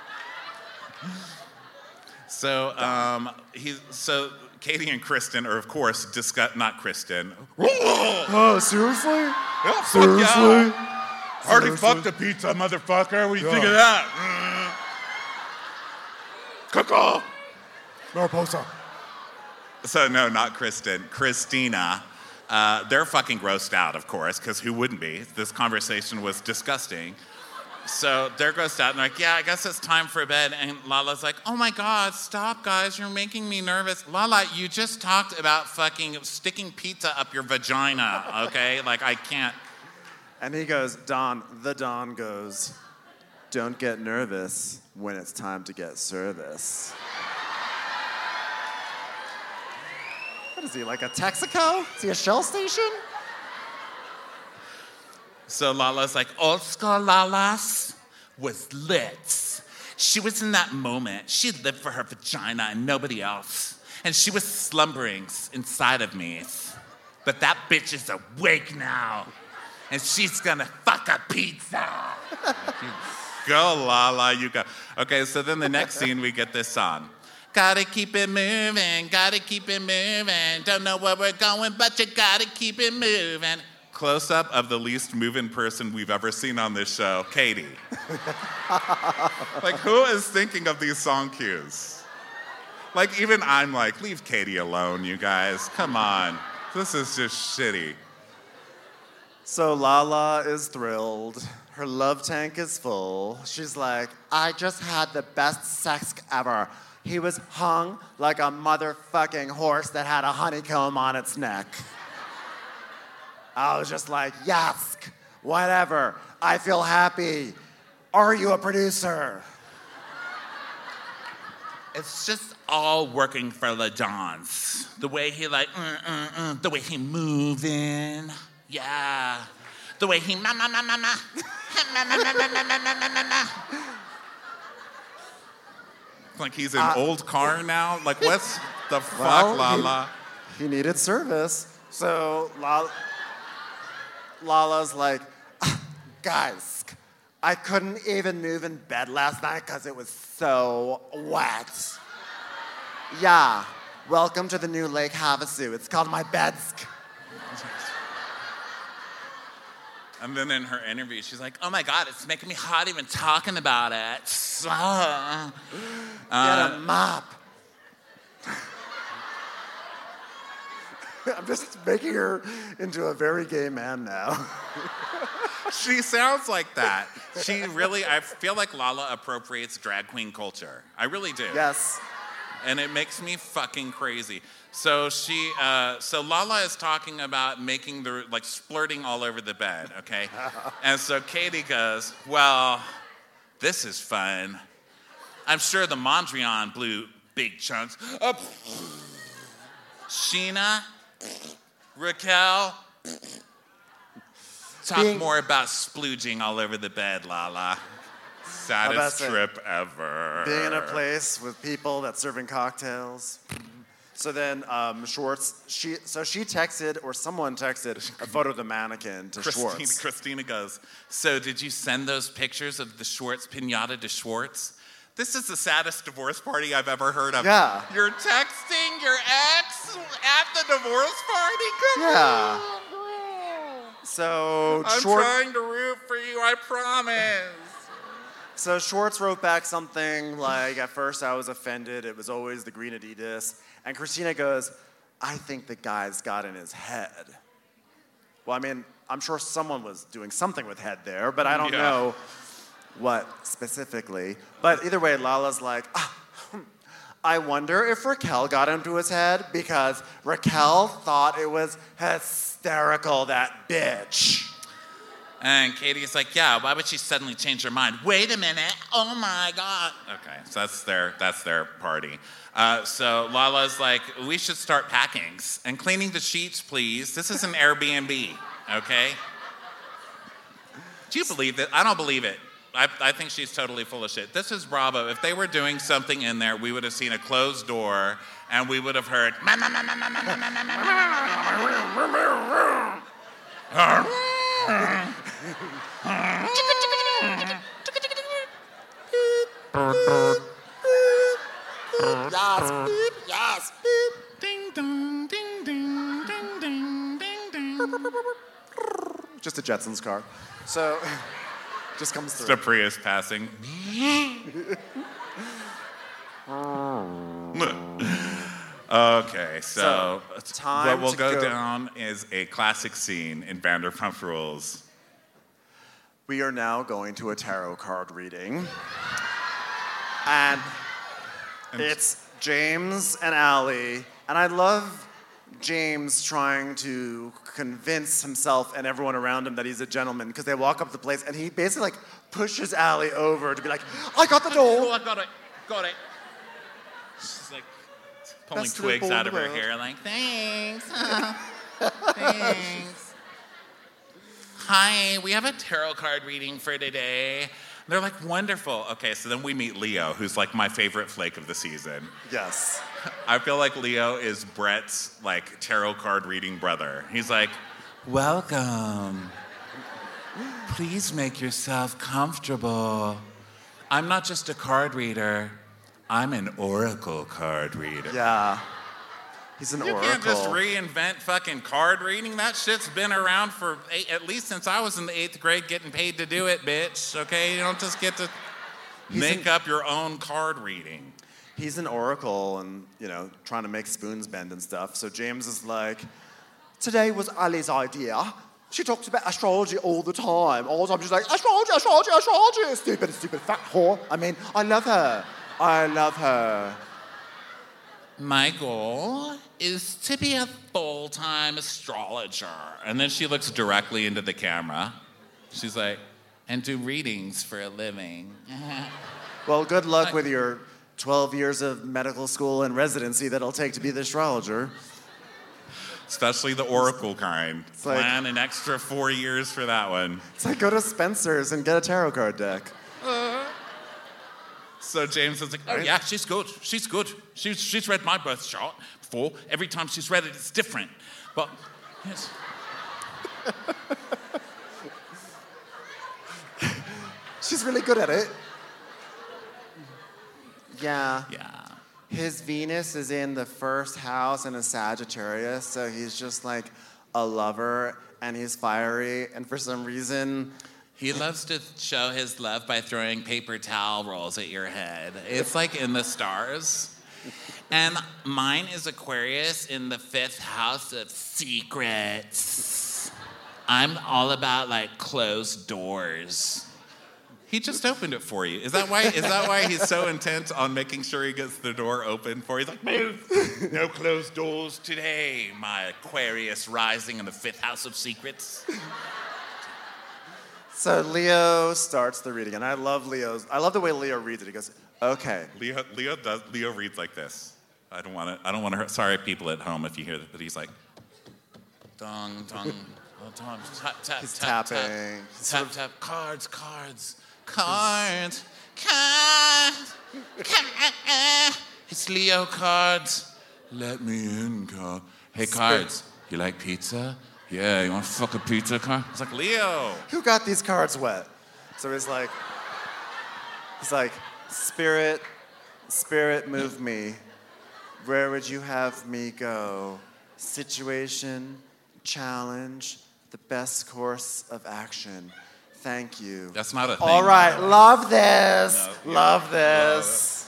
So, um, he's so Katie and Kristen are, of course, discuss not Kristen. Oh, seriously? Yeah, Seriously? Already Seriously? fucked a pizza, motherfucker. What do you Yeah. think of that? Mm. Cuckoo. Mariposa. So no, not Kristen, Christina. Uh, they're fucking grossed out, of course, because who wouldn't be? This conversation was disgusting. So they're grossed out and like, yeah, I guess it's time for bed. And Lala's like, oh my God, stop, guys, you're making me nervous. Lala, you just talked about fucking sticking pizza up your vagina, okay? Like, I can't. And he goes, Don, the Don goes, don't get nervous when it's time to get service. What is he, like a Texaco? Is he a Shell station? So Lala's like, old school Lala's was lit. She was in that moment. She lived for her vagina and nobody else. And she was slumbering inside of me. But that bitch is awake now. And she's gonna fuck a pizza. Go, Lala, you go. Okay, so then the next scene, we get this song. Gotta keep it moving, gotta keep it moving. Don't know where we're going, but you gotta keep it moving. Close-up of the least moving person we've ever seen on this show, Katie. Like, who is thinking of these song cues? Like, even I'm like, leave Katie alone, you guys. Come on. This is just shitty. So Lala is thrilled. Her love tank is full. She's like, I just had the best sex ever. He was hung like a motherfucking horse that had a honeycomb on its neck. I was just like, yes, whatever. I feel happy. Are you a producer? It's just all working for the Johns. The way he like, mm, mm, mm, the way he moving, yeah. The way he ma ma ma ma ma, ma ma ma ma ma ma ma ma ma. Like he's in Uh, old car now. Like what's the fuck, Well, Lala? He, he needed service. So Lala, Lala's like, "Ah, guys, I couldn't even move in bed last night because it was so wet. Yeah, welcome to the new Lake Havasu. It's called my bedsk. And then in her interview, she's like, "Oh my God, it's making me hot even talking about it." Uh, Get a mop. I'm just making her into a very gay man now. She sounds like that. She really, I feel like Lala appropriates drag queen culture. I really do. Yes. And it makes me fucking crazy. So she, uh, so Lala is talking about making the, like splurting all over the bed, okay? And so Katie goes, well, this is fun. I'm sure the Mondrian blew big chunks. Uh, Sheena, Raquel, talk Being- more about splooging all over the bed, Lala. Saddest About trip ever. Being in a place with people that's serving cocktails. So then um, Schwartz, she so she texted, or someone texted, a photo of the mannequin to Christina, Schwartz. Christina goes, so did you send those pictures of the Schwartz pinata to Schwartz? This is the saddest divorce party I've ever heard of. Yeah. You're texting your ex at the divorce party? Come Yeah. on. So I'm Schwartz, trying to root for you, I promise. so Schwartz wrote back something like, at first I was offended, it was always the green Adidas. And Christina goes, I think the guy's got in his head. Well, I mean, I'm sure someone was doing something with head there, but I don't Yeah. know what specifically. But either way, Lala's like, ah, I wonder if Raquel got into his head because Raquel thought it was hysterical, that bitch. And Katie's like, yeah, why would she suddenly change her mind? Wait a minute, oh my God. Okay, so that's their, that's their party. Uh, so Lala's like, we should start packing and cleaning the sheets, please. This is an Airbnb, okay? Do you believe it? I don't believe it. I, I think she's totally full of shit. This is Bravo. If they were doing something in there, we would have seen a closed door and we would have heard, ma ma ma ma ma ma ma ma ma ma. Yes, beep, yes, beep. Ding dong, ding ding, ding ding, ding ding. Just a Jetsons car. So, just comes It's through. a Prius passing. Okay, so, So, time what will to go, go- down is a classic scene in Vanderpump Rules. We are now going to a tarot card reading. And it's James and Allie. And I love James trying to convince himself and everyone around him that he's a gentleman because they walk up to the place and he basically like pushes Allie over to be like, I got the Oh, door. I got it. Got it. She's like pulling Best twigs little out of ball her in the hair, like, thanks. Thanks. Hi, we have a tarot card reading for today. They're like, wonderful. Okay, so then we meet Leo, who's like my favorite flake of the season. Yes. I feel like Leo is Brett's like tarot card reading brother. He's like, welcome. Please make yourself comfortable. I'm not just a card reader. I'm an oracle card reader. Yeah. He's an You oracle. can't just reinvent fucking card reading. That shit's been around for eight, at least since I was in the eighth grade getting paid to do it, bitch. Okay? You don't just get to He's make an- up your own card reading. He's an oracle and, you know, trying to make spoons bend and stuff. So James is like, today was Ali's idea. She talks about astrology all the time. All the time she's like, astrology, astrology, astrology. Stupid, stupid fat whore. I mean, I love her. I love her. My goal is to be a full-time astrologer. And then she looks directly into the camera. She's like, and do readings for a living. Well, good luck with your twelve years of medical school and residency that it'll take to be the astrologer. Especially the oracle kind. like- Plan an extra four years for that one. It's like, go to Spencer's and get a tarot card deck. So James is like, oh yeah, she's good. She's good. She's, she's read my birth chart before. Every time she's read it, it's different. But, yes. She's really good at it. Yeah. Yeah. His Venus is in the first house in a Sagittarius, so he's just like a lover and he's fiery, and for some reason, He loves to show his love by throwing paper towel rolls at your head. It's like in the stars. And mine is Aquarius in the fifth house of secrets. I'm all about like closed doors. He just opened it for you. Is that why? Is that why he's so intent on making sure he gets the door open for you? He's like, move. No closed doors today, my Aquarius rising in the fifth house of secrets. so Leo starts the reading, and I love Leo's. I love the way Leo reads it. He goes, "Okay, Leo, Leo does. Leo reads like this. I don't want to. I don't want to hurt. Sorry, people at home, if you hear that. But he's like, dong, dong, oh, dong, tap, tap, he's tap, tapping." tap, tap, tap, cards, cards, cards, cards. cards. It's Leo cards. Let me in, card. Hey, cards. You like pizza? Yeah. You want to fuck a pizza card? It's like Leo. Who got these cards wet? So he's like, he's like, spirit, spirit, move me. Where would you have me go? Situation, challenge, the best course of action. Thank you. That's not a thing. All right, love this. No, love this.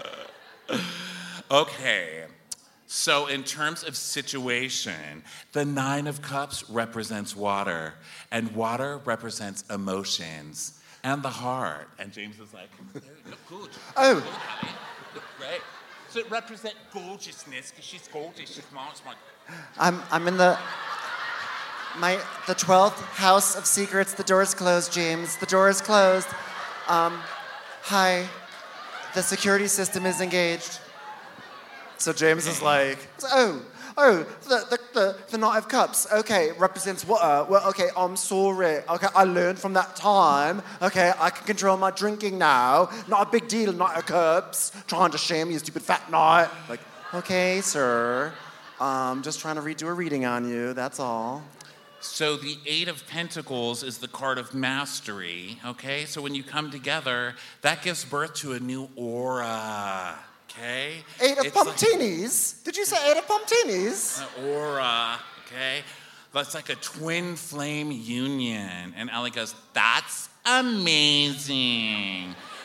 Okay, so in terms of situation, the Nine of Cups represents water, and water represents emotions and the heart. And James is like, you look good. Oh. Good, honey. Look great. So it represents gorgeousness, because she's gorgeous, she's smart, smart. I'm I'm in the my the twelfth house of secrets. The door is closed, James. The door is closed. Um, hi. The security system is engaged. So James is like, oh, oh, the the the, the Knight of Cups. Okay, represents water. Well, okay, I'm sorry. Okay, I learned from that time. Okay, I can control my drinking now. Not a big deal, Knight of Cups. Trying to shame you, stupid fat knight. Like, okay, sir. Um, just trying to redo a reading on you, that's all. So the Eight of Pentacles is the card of mastery, okay? So when you come together, that gives birth to a new aura, okay? Eight of It's like- Pumptinis? Did you say eight of Pumptinis? An aura, okay? That's like a twin flame union. And Allie goes, that's amazing.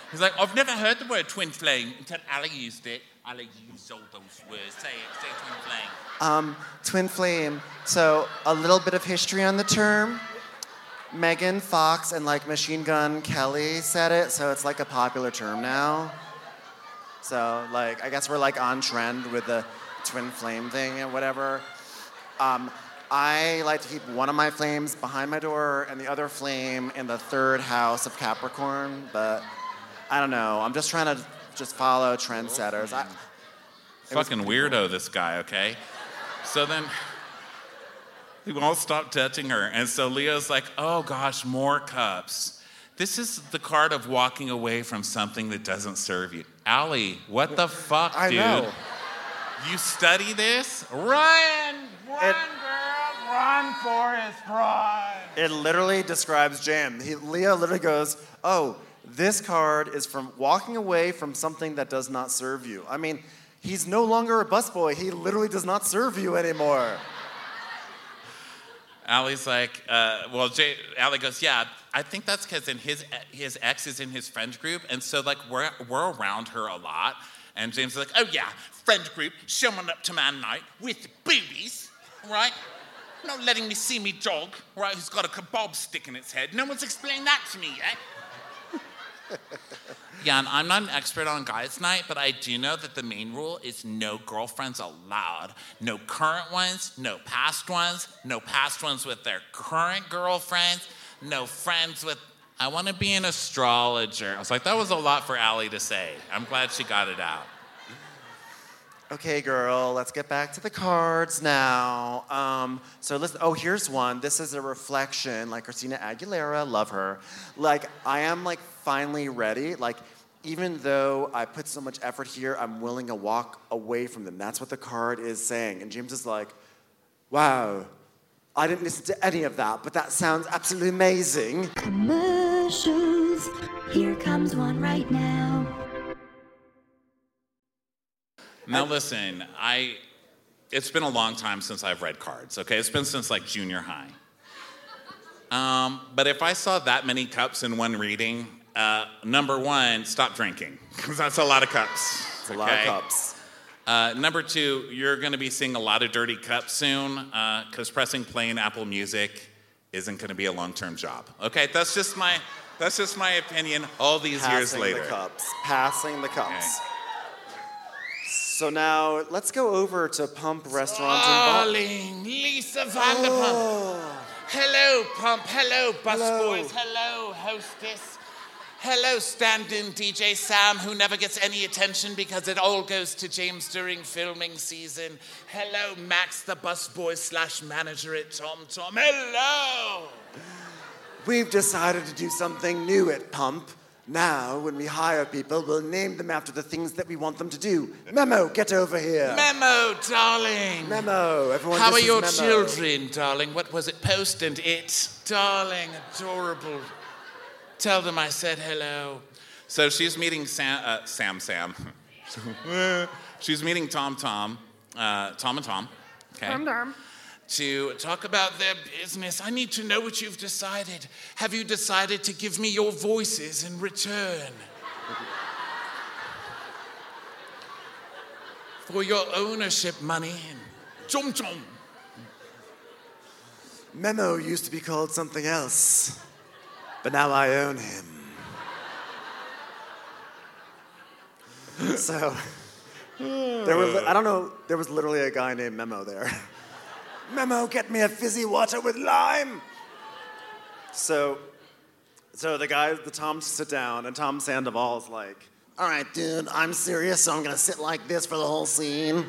He's like, I've never heard the word twin flame until Ali used it. Ali used all those words. Say it, say twin flame. Um, twin flame. So a little bit of history on the term. Megan Fox and like Machine Gun Kelly said it, so it's like a popular term now. So like, I guess we're like on trend with the twin flame thing and whatever. Um, I like to keep one of my flames behind my door and the other flame in the third house of Capricorn, but I don't know. I'm just trying to just follow trendsetters. I, Fucking weirdo, this guy, okay? So then he won't stop touching her. And so Leo's like, oh gosh, more cups. This is the card of walking away from something that doesn't serve you. Ali, what the fuck, I dude? know. You study this? Run! Run, It- girl! Run, Forrest, run! It literally describes James. He, Leo literally goes, oh, this card is from walking away from something that does not serve you. I mean, he's no longer a busboy. He literally does not serve you anymore. Allie's like, uh, well, Jay, Allie goes, yeah, I think that's because in his his ex is in his friend group, and so like we're we're around her a lot. And James is like, oh yeah, friend group, showing up to my night with boobies, right? Not letting me see me dog, right? Who's got a kebab stick in its head. No one's explained that to me yet. Yeah, and I'm not an expert on guys' night, but I do know that the main rule is no girlfriends allowed. No current ones, no past ones, no past ones with their current girlfriends, no friends with, I want to be an astrologer. I was like, that was a lot for Allie to say. I'm glad she got it out. Okay, girl, let's get back to the cards now. Um, so listen, oh, here's one. This is a reflection, like Christina Aguilera, love her. Like, I am like finally ready. Like, even though I put so much effort here, I'm willing to walk away from them. That's what the card is saying. And James is like, wow, I didn't listen to any of that, but that sounds absolutely amazing. Commercials. Here comes one right now. Now listen, I, it's been a long time since I've read cards, okay? It's been since like junior high. Um, but if I saw that many cups in one reading, uh, number one, stop drinking, because that's a lot of cups. It's a lot of cups. Uh, number two, you're gonna be seeing a lot of dirty cups soon, because uh, pressing play in Apple Music isn't gonna be a long-term job. Okay, that's just my, that's just my opinion all these Passing years later. the cups. Passing the cups. Okay. So now let's go over to Pump Restaurant and Bar. Darling, Lisa Vanderpump. Oh. Hello, Pump. Hello, Hello. busboys. Hello, hostess. Hello, stand-in D J Sam, who never gets any attention because it all goes to James during filming season. Hello, Max, the busboy slash manager at Tom Tom. Hello. We've decided to do something new at Pump. Now, when we hire people, we'll name them after the things that we want them to do. Memo, get over here. Memo, darling. Memo, everyone. How this are is your Memo. children, darling? What was it, Post and It? Darling, adorable. Tell them I said hello. So she's meeting Sam, uh, Sam, Sam. She's meeting Tom, Tom, uh, Tom and Tom. Okay. Tom, Tom. To talk about their business. I need to know what you've decided. Have you decided to give me your voices in return? For your ownership money and chom chom. Memo used to be called something else, but now I own him. So, there was, I don't know, there was literally a guy named Memo there. Memo, get me a fizzy water with lime. So, so the guys, the Toms sit down, and Tom Sandoval's like, all right, dude, I'm serious, so I'm gonna sit like this for the whole scene.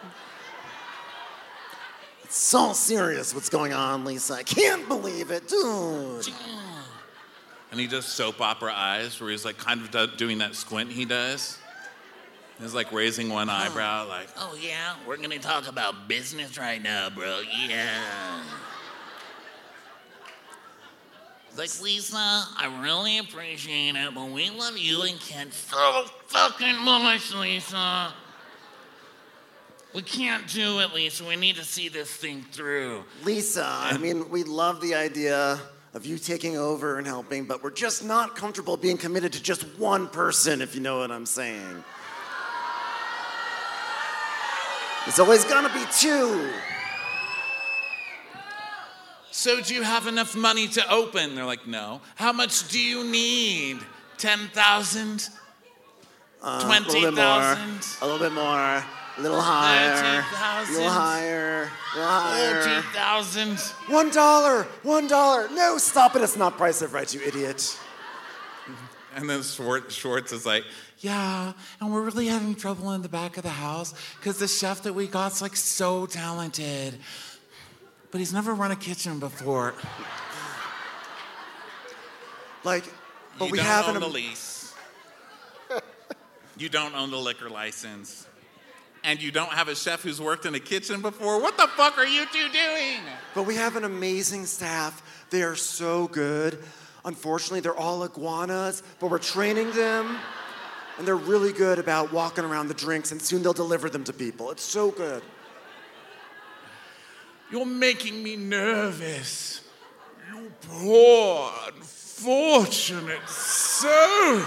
It's so serious what's going on, Lisa. I can't believe it, dude. And he does soap opera eyes, where he's like kind of do- doing that squint he does. He's like raising one eyebrow, like, Oh, yeah? We're gonna talk about business right now, bro. Yeah. Like, Lisa, I really appreciate it, but we love you and Ken so fucking much, Lisa. We can't do it, Lisa. We need to see this thing through. Lisa, I mean, we love the idea of you taking over and helping, but we're just not comfortable being committed to just one person, if you know what I'm saying. It's always gonna be two. So do you have enough money to open? They're like, no. How much do you need? ten thousand? Uh, twenty thousand? A little bit more. A little higher. thirteen thousand? A little higher. A little higher. forty thousand? One dollar. One dollar. No, stop it. It's not Price of Right, you idiot. And then Schwartz, Schwartz is like, yeah, and we're really having trouble in the back of the house because the chef that we got's like so talented, but he's never run a kitchen before. Like, but you we don't have own an the lease. You don't own the liquor license. And you don't have a chef who's worked in a kitchen before. What the fuck are you two doing? But we have an amazing staff. They are so good. Unfortunately, they're all iguanas, but we're training them, and they're really good about walking around the drinks, and soon they'll deliver them to people. It's so good. You're making me nervous. You poor, unfortunate soul.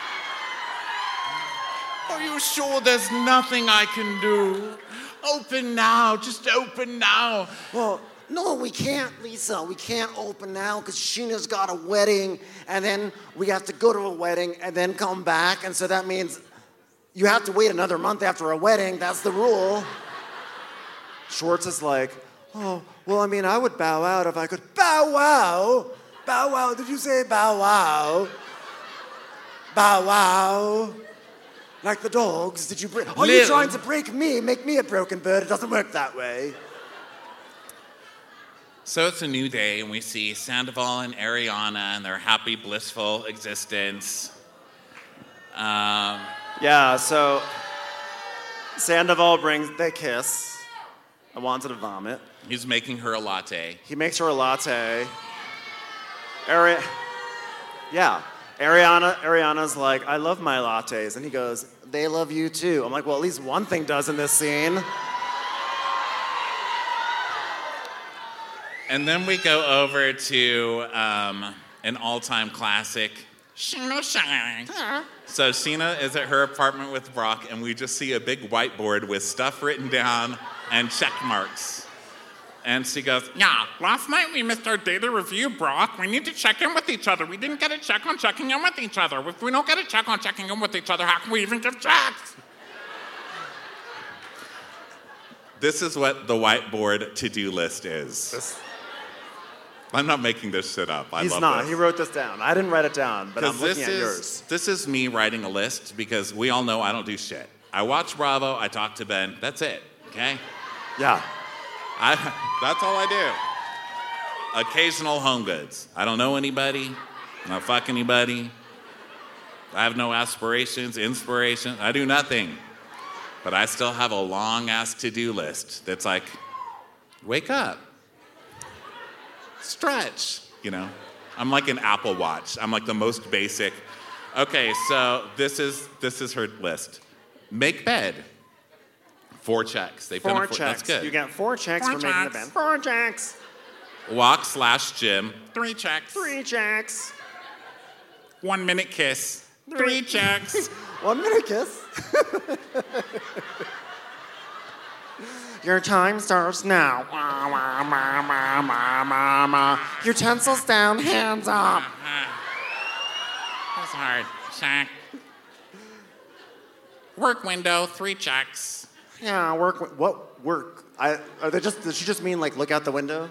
Are you sure there's nothing I can do? Open now, just open now. Well, no, we can't, Lisa. We can't open now because Sheena's got a wedding, and then we have to go to a wedding and then come back, and so that means you have to wait another month after a wedding. That's the rule. Schwartz is like, oh, well, I mean, I would bow out if I could. Bow wow? Bow wow? Did you say bow wow? Bow wow? Like the dogs, did you break? Are you Little. trying to break me? Make me a broken bird? It doesn't work that way. So it's a new day, and we see Sandoval and Ariana and their happy, blissful existence. Um, Yeah, so Sandoval brings, they kiss. I wanted to vomit. he's making her a latte. He makes her a latte. Ari- yeah, Ariana, Ariana's like, I love my lattes. And he goes, they love you too. I'm like, well, at least one thing does in this scene. And then we go over to um, an all-time classic, Sheena Shine. So Sheena is at her apartment with Brock, and we just see a big whiteboard with stuff written down and check marks. And she goes, yeah, last night we missed our data review, Brock. We need to check in with each other. We didn't get a check on checking in with each other. If we don't get a check on checking in with each other, how can we even give checks? This is what the whiteboard to-do list is. This- I'm not making this shit up. I He's love not. this. He wrote this down. I didn't write it down, but I'm 'Cause looking this at is, yours. This is me writing a list because we all know I don't do shit. I watch Bravo, I talk to Ben, that's it, okay? Yeah. I, that's all I do. Occasional home goods. I don't know anybody, I don't fuck anybody. I have no aspirations, inspiration, I do nothing. But I still have a long ass to-do list that's like, wake up, stretch, you know? I'm like an Apple Watch. I'm like the most basic. Okay, so this is this is her list. Make bed. Four checks. They've done Four a four, checks. That's good. You get four checks Four for making the checks. band. Four checks. Walk slash gym. Three checks. Three checks. One minute kiss. Three checks. One minute kiss. Your time starts now. Wah, wah, wah, wah, wah, wah, wah. Utensils down, hands up. That's hard. Check. Work window. Three checks. Yeah, work. wi- What work? I, are they just? Does she just mean like look out the window?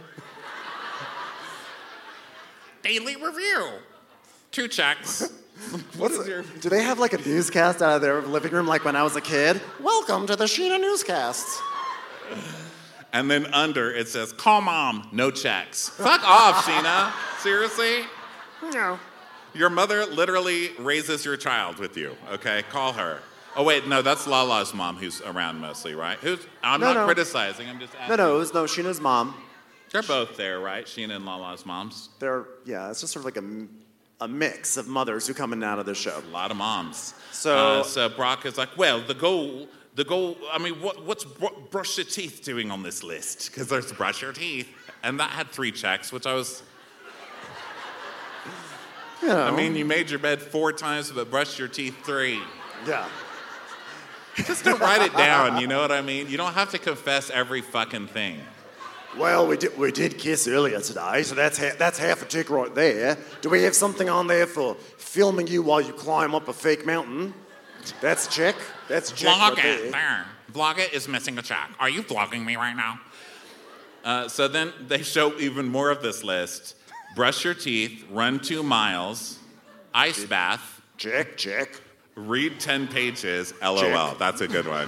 Daily review. Two checks. What's it? Do they have like a newscast out of their living room like when I was a kid? Welcome to the Sheena newscast. And then under it says, call mom, no checks. Fuck off, Sheena. Seriously? No. Your mother literally raises your child with you, okay? Call her. Oh, wait, no, that's Lala's mom who's around mostly, right? Who's? I'm No, not no. criticizing, I'm just No, asking. no, it was no Sheena's mom. They're both there, right? Sheena and Lala's moms. They're yeah, it's just sort of like a, m- a mix of mothers who come in and out of the show. A lot of moms. So- uh, so Brock is like, well, the goal, the goal, I mean, what, what's br- brush your teeth doing on this list? Because there's brush your teeth. And that had three checks, which I was, You know. I mean, you made your bed four times, but brushed your teeth three. Yeah. Just don't write it down, you know what I mean? You don't have to confess every fucking thing. Well, we did we did kiss earlier today, so that's ha- that's half a tick right there. Do we have something on there for filming you while you climb up a fake mountain? That's a check. That's a check Vlog right it. there. There. Vlog it is missing a check. Are you vlogging me right now? Uh, so then they show even more of this list. Brush your teeth, run two miles, ice bath, Check, check. read ten pages, LOL. Check. That's a good one.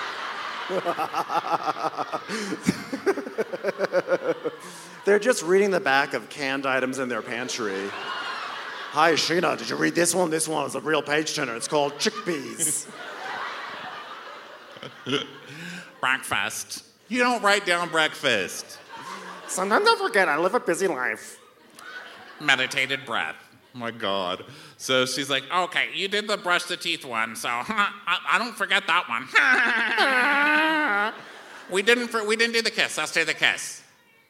They're just reading the back of canned items in their pantry. Hi, Sheena, did you read this one? This one is a real page turner. It's called chickpeas. Breakfast. You don't write down breakfast. Sometimes I forget. I live a busy life. Meditated breath. Oh my God. So she's like, okay, you did the brush the teeth one, so I, I don't forget that one. we didn't for, we didn't do the kiss. Let's do the kiss.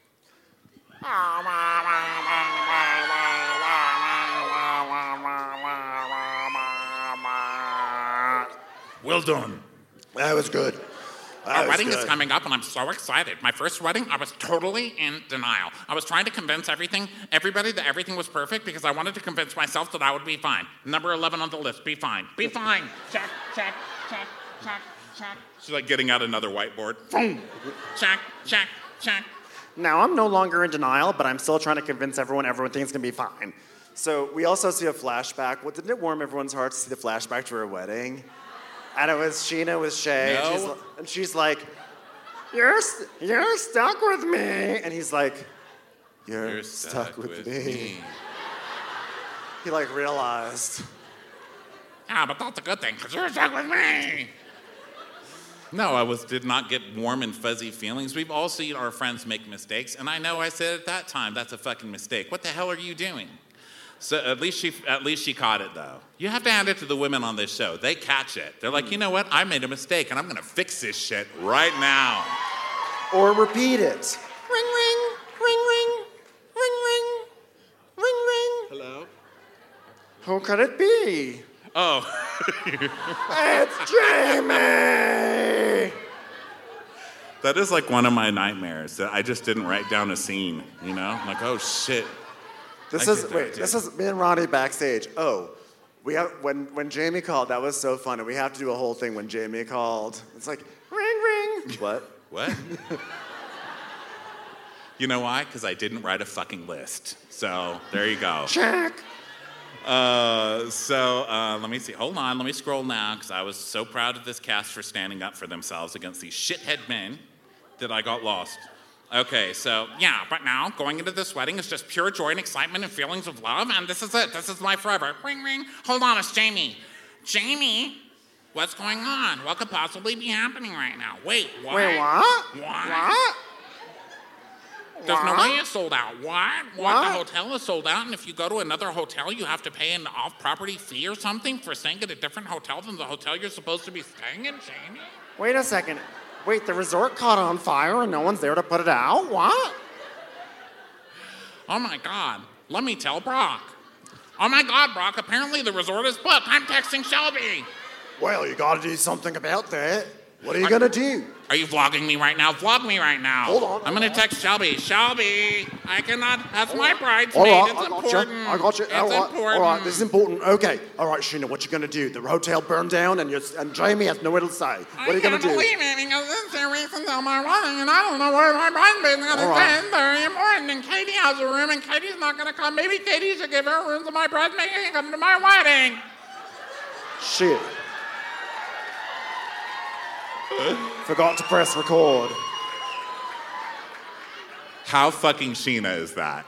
Well done. That was good. That Our was wedding good. is coming up and I'm so excited. My first wedding, I was totally in denial. I was trying to convince everything, everybody that everything was perfect because I wanted to convince myself that I would be fine. Number eleven on the list, be fine. Be fine. Check, check, check, check, check. She's like getting out another whiteboard. Boom. Check, check, check. Now, I'm no longer in denial, but I'm still trying to convince everyone everyone thinks it's going to be fine. So we also see a flashback. What, didn't it warm everyone's hearts to see the flashback to her wedding? And it was Sheena with Shay. No. And, she's, and she's like, you're, st- you're stuck with me. And he's like, you're, You're stuck, with, me. He like realized. Ah, but that's a good thing because you're stuck with me. No, I was did not get warm and fuzzy feelings. We've all seen our friends make mistakes, and I know I said at that time that's a fucking mistake. What the hell are you doing? So at least she at least she caught it though. You have to hand it to the women on this show. They catch it. They're like, you know what? I made a mistake, and I'm gonna fix this shit right now. Or repeat it. Ring, ring, ring, ring, ring, ring, ring, ring. Hello? Who could it be? Oh. It's Jamie! That is like one of my nightmares. That I just didn't write down a scene. You know, I'm like, oh shit. This I is get that, wait. too. This is me and Ronnie backstage. Oh, we have when when Jamie called. That was so fun, and we have to do a whole thing when Jamie called. It's like ring ring. What? What? You know why? Because I didn't write a fucking list. So there you go. Check. Uh, so uh, let me see. Hold on. Let me scroll now because I was so proud of this cast for standing up for themselves against these shithead men that I got lost. Okay, so yeah, but now going into this wedding is just pure joy and excitement and feelings of love, and this is it. This is my forever. Ring, ring. Hold on, it's Jamie. Jamie, what's going on? What could possibly be happening right now? Wait, what? Wait, what? What? What? There's no What? way it's sold out. What? What? What? The hotel is sold out, and if you go to another hotel, you have to pay an off-property fee or something for staying at a different hotel than the hotel you're supposed to be staying in, Jamie? Wait a second. Wait, the resort caught on fire and no one's there to put it out? What? Oh my God. Let me tell Brock. Oh my God, Brock. Apparently the resort is booked. I'm texting Shelby. Well, you gotta do something about that. What are you I- gonna do? Are you vlogging me right now? Vlog me right now. Hold on, I'm hold gonna on. text Shelby. Shelby, I cannot. That's my bridesmaid. All right, it's I got important. you. I got you. It's all right, important. all right, this is important. Okay, all right, Sheena, what you gonna do? The hotel burned down, and you're, and Jamie has nowhere to say. What are you gonna I can't do? believe it because this is the reason of my wedding, and I don't know where my bridesmaid's gonna All right. stay. It's very important, and Katie has a room, and Katie's not gonna come. Maybe Katie should give her room to my bridesmaid and come to my wedding. Shit. Forgot to press record. How fucking Sheena is that?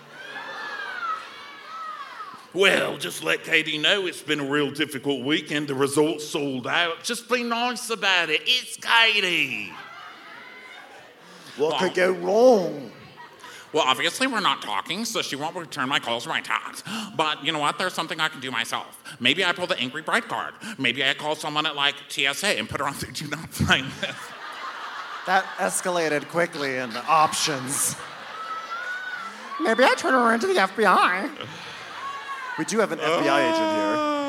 Well, just let Katie know it's been a real difficult weekend. The resort's sold out. Just be nice about it. It's Katie. What Well- could go wrong? Well, obviously we're not talking, so she won't return my calls or my texts. But you know what? There's something I can do myself. Maybe I pull the angry bride card. Maybe I call someone at like T S A and put her on the do not fly list. That escalated quickly into options. Maybe I turn her into the F B I. We do have an F B I agent here.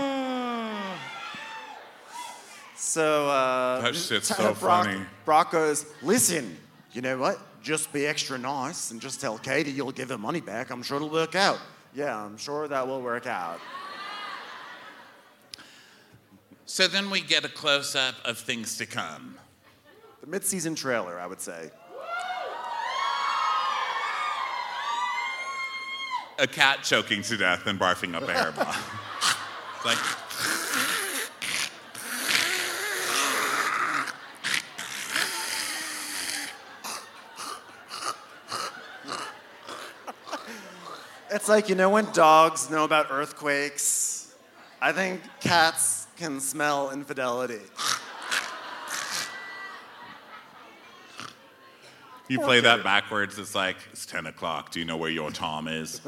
So, uh... That shit's t- so Brock, funny. Brock goes, listen, you know what? Just be extra nice and just tell Katie you'll give her money back. I'm sure it'll work out. Yeah, I'm sure that will work out. So then we get a close-up of things to come. The mid-season trailer, I would say. A cat choking to death and barfing up a hairball. Like... It's like, you know when dogs know about earthquakes? I think cats can smell infidelity. You play that backwards, it's like, it's ten o'clock, do you know where your Tom is?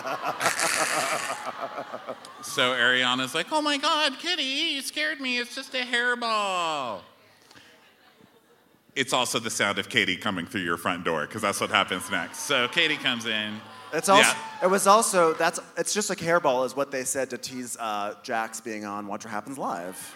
So Ariana's like, oh my God, Kitty, you scared me, it's just a hairball. It's also the sound of Katie coming through your front door, because that's what happens next. So Katie comes in. It's also, yeah. It was also, that's, it's just a hairball is what they said to tease uh, Jax being on Watch What Happens Live.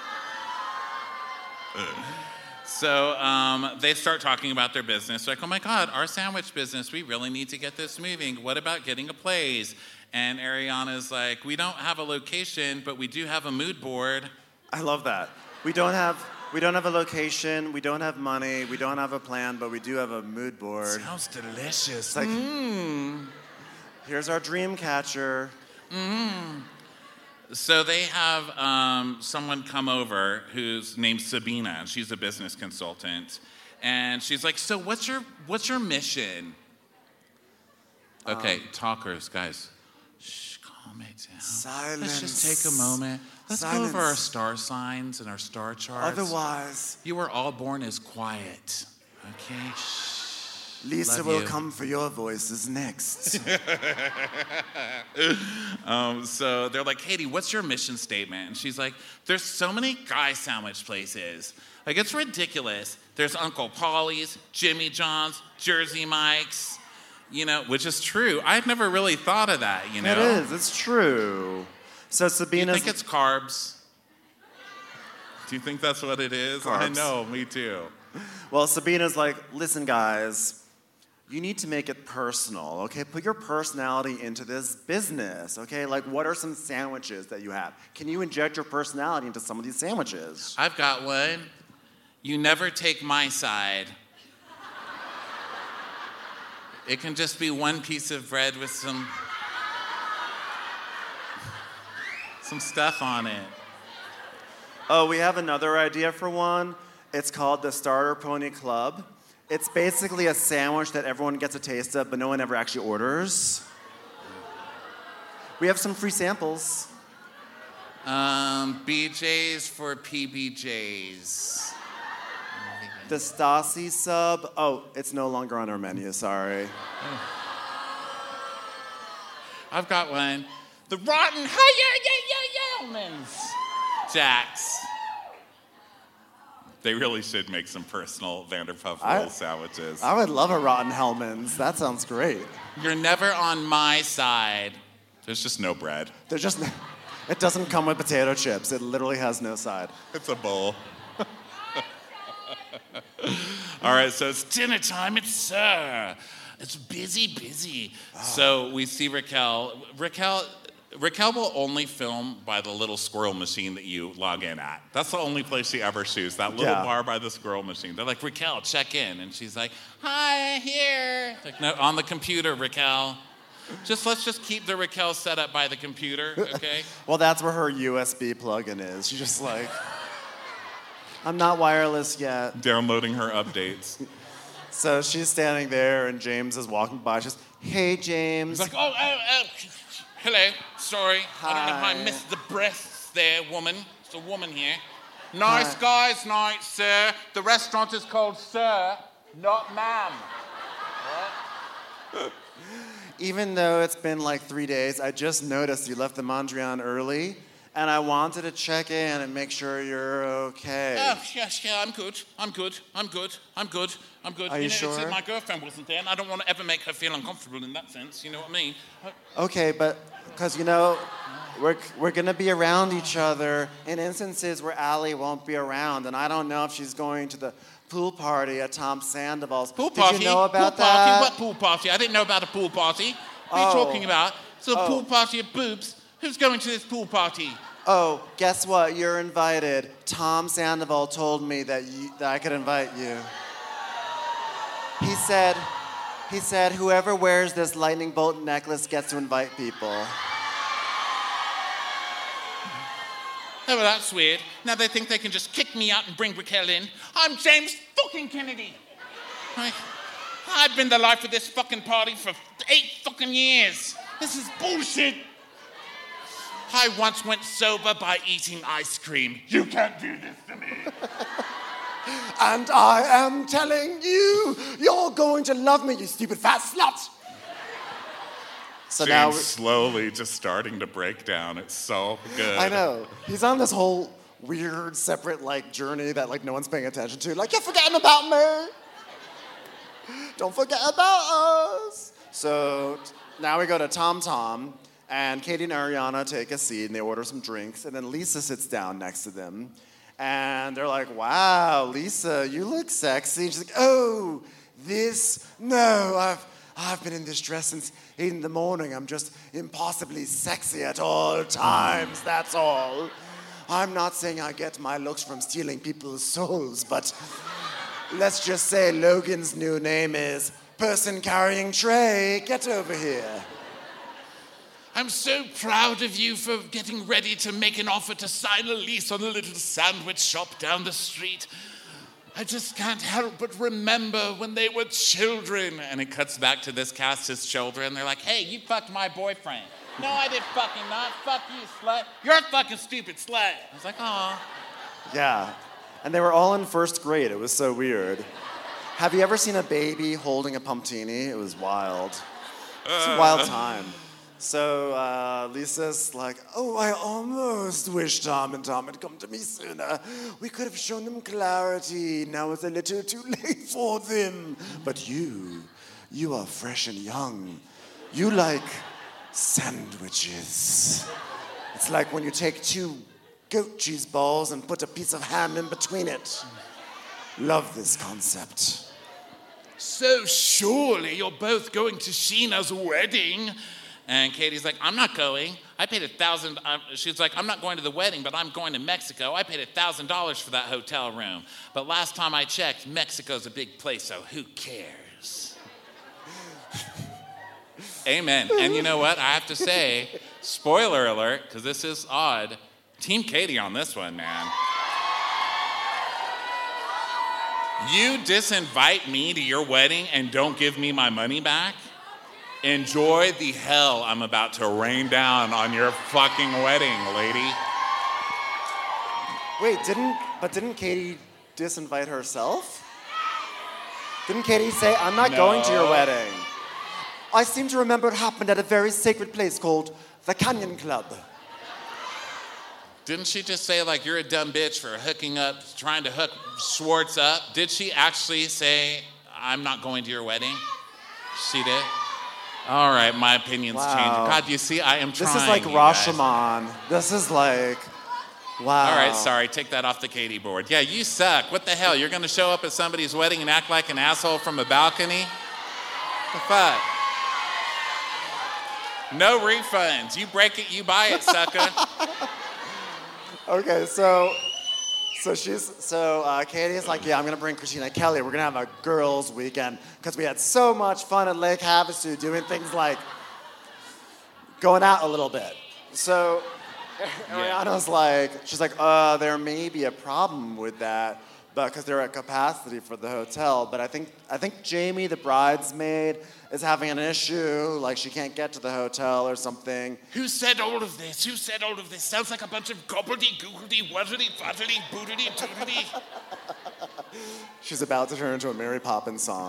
So um, they start talking about their business. Like, oh my God, our sandwich business, we really need to get this moving. What about getting a place? And Ariana's like, we don't have a location, but we do have a mood board. I love that. We don't have, we don't have a location, we don't have money, we don't have a plan, but we do have a mood board. Sounds delicious. It's like, mmm, here's our dream catcher. Mm. So they have um, someone come over who's named Sabina, and she's a business consultant. And she's like, so what's your what's your mission? Okay, um, talkers, guys. Shh, calm it down. Silence. Let's just take a moment. Let's Silence. go over our star signs and our star charts. Otherwise, you were all born as quiet. Okay? Shh. Lisa Love will you. come for your voices next. um, so they're like, Katie, what's your mission statement? And she's like, there's so many guy sandwich places. Like, it's ridiculous. There's Uncle Paulie's, Jimmy John's, Jersey Mike's, you know, which is true. I'd never really thought of that, you know? It is. It's true. So Sabina's... Do you think it's carbs? Do you think that's what it is? Carbs. I know, me too. Well, Sabina's like, listen, guys, you need to make it personal, okay? Put your personality into this business, okay? Like, what are some sandwiches that you have? Can you inject your personality into some of these sandwiches? I've got one. You never take my side. It can just be one piece of bread with some, some stuff on it. Oh, we have another idea for one. It's called the Starter Pony Club. It's basically a sandwich that everyone gets a taste of, but no one ever actually orders. We have some free samples. Um, B J's for P B J's. The Stasi sub. Oh, it's no longer on our menu, sorry. I've got one. The Rotten Hi-ya-ya-ya-ya-mans. Jax. They really should make some personal Vanderpuff I- roll sandwiches. I would love a Rotten Hellman's. That sounds great. You're never on my side. There's just no bread. There's just, it doesn't come with potato chips. It literally has no side. It's a bowl. All right, so it's dinner time. It's Sir. It's busy, busy. Oh. So we see Raquel. Raquel. Raquel will only film by the little squirrel machine that you log in at. That's the only place she ever shoots, that little Yeah. bar by the squirrel machine. They're like, Raquel, check in. And she's like, hi, here. Like, no, on the computer, Raquel. Just let's just keep the Raquel set up by the computer, okay? Well, that's where her U S B plug-in is. She's just like, I'm not wireless yet. Downloading her updates. So she's standing there, and James is walking by. She's, hey, James. He's like, oh, oh, oh. Hello, sorry. I don't know if I Hi. missed the breaths there, woman. It's a woman here. Nice Hi. guys night, sir. The restaurant is called Sir, not Ma'am. Even though it's been like three days, I just noticed you left the Mondrian early, and I wanted to check in and make sure you're okay. Oh, yes, yeah, I'm good. I'm good. I'm good. I'm good. I'm good. Are you know, it's sure? that my girlfriend wasn't there, and I don't want to ever make her feel uncomfortable in that sense. You know what I mean? Okay, but Because, you know, we're, we're going to be around each other in instances where Allie won't be around. And I don't know if she's going to the pool party at Tom Sandoval's. Pool Did party? you know about pool that? Party? What pool party? I didn't know about a pool party. What are Oh. you talking about? It's a Oh. pool party of boobs. Who's going to this pool party? Oh, guess what? You're invited. Tom Sandoval told me that, you, that I could invite you. He said, he said, whoever wears this lightning bolt necklace gets to invite people. Oh, well, that's weird. Now they think they can just kick me out and bring Raquel in. I'm James fucking Kennedy. I, I've been the life of this fucking party for eight fucking years. This is bullshit. I once went sober by eating ice cream. You can't do this to me. And I am telling you, you're going to love me, you stupid fat slut. So now James slowly just starting to break down. It's so good. I know. He's on this whole weird, separate, like, journey that, like, no one's paying attention to. Like, you're forgetting about me. Don't forget about us. So t- now we go to Tom Tom, and Katie and Ariana take a seat, and they order some drinks, and then Lisa sits down next to them. And they're like, wow, Lisa, you look sexy. And she's like, oh, this? No, I've, I've been in this dress since eight in the morning. I'm just impossibly sexy at all times, that's all. I'm not saying I get my looks from stealing people's souls, but let's just say Logan's new name is Person Carrying Tray. Get over here. I'm so proud of you for getting ready to make an offer to sign a lease on a little sandwich shop down the street. I just can't help but remember when they were children. And it cuts back to this cast as children. They're like, hey, you fucked my boyfriend. No, I did fucking not. Fuck you, slut. You're a fucking stupid slut. I was like, aw. Yeah. And they were all in first grade. It was so weird. Have you ever seen a baby holding a pumptini? It was wild. It's a wild time. So uh, Lisa's like, oh, I almost wish Tom and Tom had come to me sooner. We could have shown them clarity. Now it's a little too late for them. But you, you are fresh and young. You like sandwiches. It's like when you take two goat cheese balls and put a piece of ham in between it. Love this concept. So surely you're both going to Sheena's wedding. And Katie's like, I'm not going. I paid a thousand. Um, she's like, I'm not going to the wedding, but I'm going to Mexico. I paid a thousand dollars for that hotel room. But last time I checked, Mexico's a big place, so who cares? Amen. And you know what? I have to say, spoiler alert, because this is odd. Team Katie on this one, man. You disinvite me to your wedding and don't give me my money back? Enjoy the hell I'm about to rain down on your fucking wedding, lady. Wait, didn't, but didn't Katie disinvite herself? Didn't Katie say, I'm not No. going to your wedding? I seem to remember it happened at a very sacred place called the Canyon Club. Didn't she just say, like, you're a dumb bitch for hooking up, trying to hook Schwartz up? Did she actually say, I'm not going to your wedding? She did? All right, my opinion's Wow. changing. God, you see, I am trying. This is like you guys. Rashomon. This is like, wow. All right, sorry, take that off the Katie board. Yeah, you suck. What the hell? You're gonna show up at somebody's wedding and act like an asshole from a balcony? The fuck? No refunds. You break it, you buy it, sucker. Okay, so, so she's, so uh, Katie's like, yeah, I'm gonna bring Christina Kelly. We're gonna have a girls' weekend because we had so much fun at Lake Havasu doing things like going out a little bit. So Ariana's like, she's like, uh, there may be a problem with that, but because they're at capacity for the hotel. But I think, I think Jamie, the bridesmaid, is having an issue, like she can't get to the hotel or something. Who said all of this? Who said all of this? Sounds like a bunch of gobbledy-googledy, wuddity-fuddity, boodity-toodity. She's about to turn into a Mary Poppins song.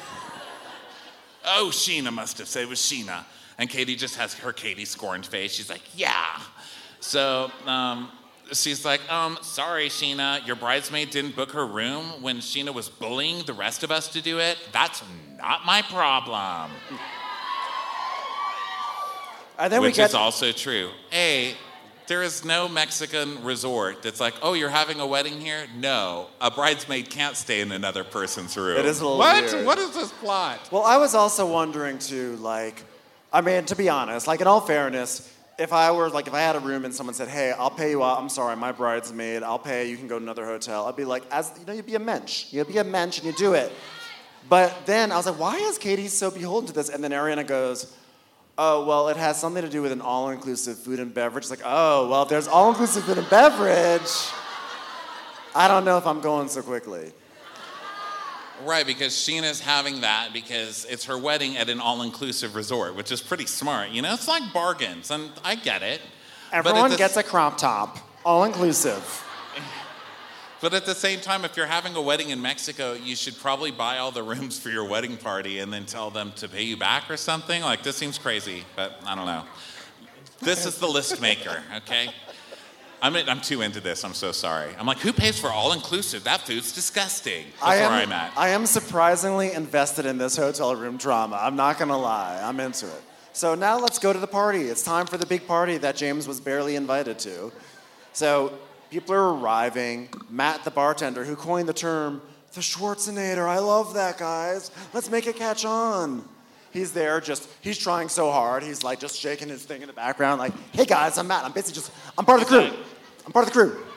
Oh, Sheena must have said it was Sheena. And Katie just has her Katie scorned face. She's like, yeah. So um, she's like, um, sorry, Sheena, your bridesmaid didn't book her room when Sheena was bullying the rest of us to do it. That's not my problem. And then we Which get- is also true. A, there is no Mexican resort that's like, oh, you're having a wedding here? No. A bridesmaid can't stay in another person's room. It is a little what? weird. What is this plot? Well, I was also wondering too, like, I mean, to be honest, like in all fairness, if I were like, if I had a room and someone said, "Hey, I'll pay you out. I'm sorry, my bridesmaid. I'll pay. You can go to another hotel." I'd be like, as you know, you'd be a mensch. You'd be a mensch, and you do it. But then I was like, why is Katie so beholden to this? And then Ariana goes, "Oh, well, it has something to do with an all-inclusive food and beverage." It's like, oh, well, if there's all-inclusive food and beverage, I don't know if I'm going so quickly. Right, because Sheena's having that because it's her wedding at an all-inclusive resort, which is pretty smart. You know, it's like bargains, and I get it. Everyone the, gets a crop top, all-inclusive. But at the same time, if you're having a wedding in Mexico, you should probably buy all the rooms for your wedding party and then tell them to pay you back or something. Like, this seems crazy, but I don't know. This is the list maker, okay? I'm, I'm too into this. I'm so sorry. I'm like, who pays for all-inclusive? That food's disgusting. That's I am, where I'm at. I am surprisingly invested in this hotel room drama. I'm not going to lie. I'm into it. So now let's go to the party. It's time for the big party that James was barely invited to. So people are arriving. Matt, the bartender, who coined the term, the Schwarzenator. I love that, guys. Let's make it catch on. He's there just, he's trying so hard. He's like just shaking his thing in the background like, hey guys, I'm Matt. I'm basically just, I'm part of the crew. I'm part of the crew.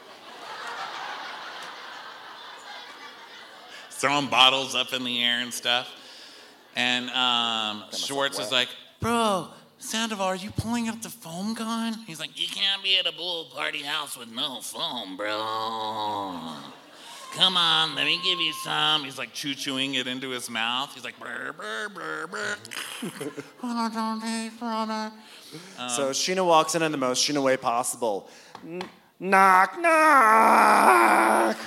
Throwing bottles up in the air and stuff. And um, Schwartz is like, bro, Sandoval, are you pulling up the foam gun? He's like, you can't be at a pool party house with no foam, bro. Come on, let me give you some. He's like choo-chewing it into his mouth. He's like, brr, brr, brr, brr. um, So Sheena walks in in the most Sheena way possible. N- knock, knock.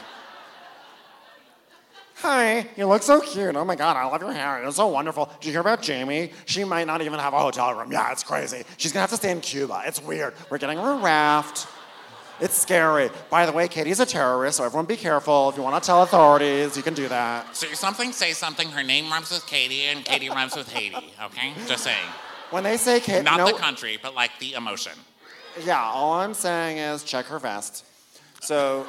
Hi, you look so cute. Oh my God, I love your hair. It's so wonderful. Did you hear about Jamie? She might not even have a hotel room. Yeah, it's crazy. She's gonna have to stay in Cuba. It's weird. We're getting her a raft. It's scary. By the way, Katie's a terrorist, so everyone be careful. If you want to tell authorities, you can do that. Say something, say something. Her name rhymes with Katie, and Katie rhymes with Haiti, okay? Just saying. When they say Katie, Not no, the country, but like the emotion. yeah, all I'm saying is check her vest. So,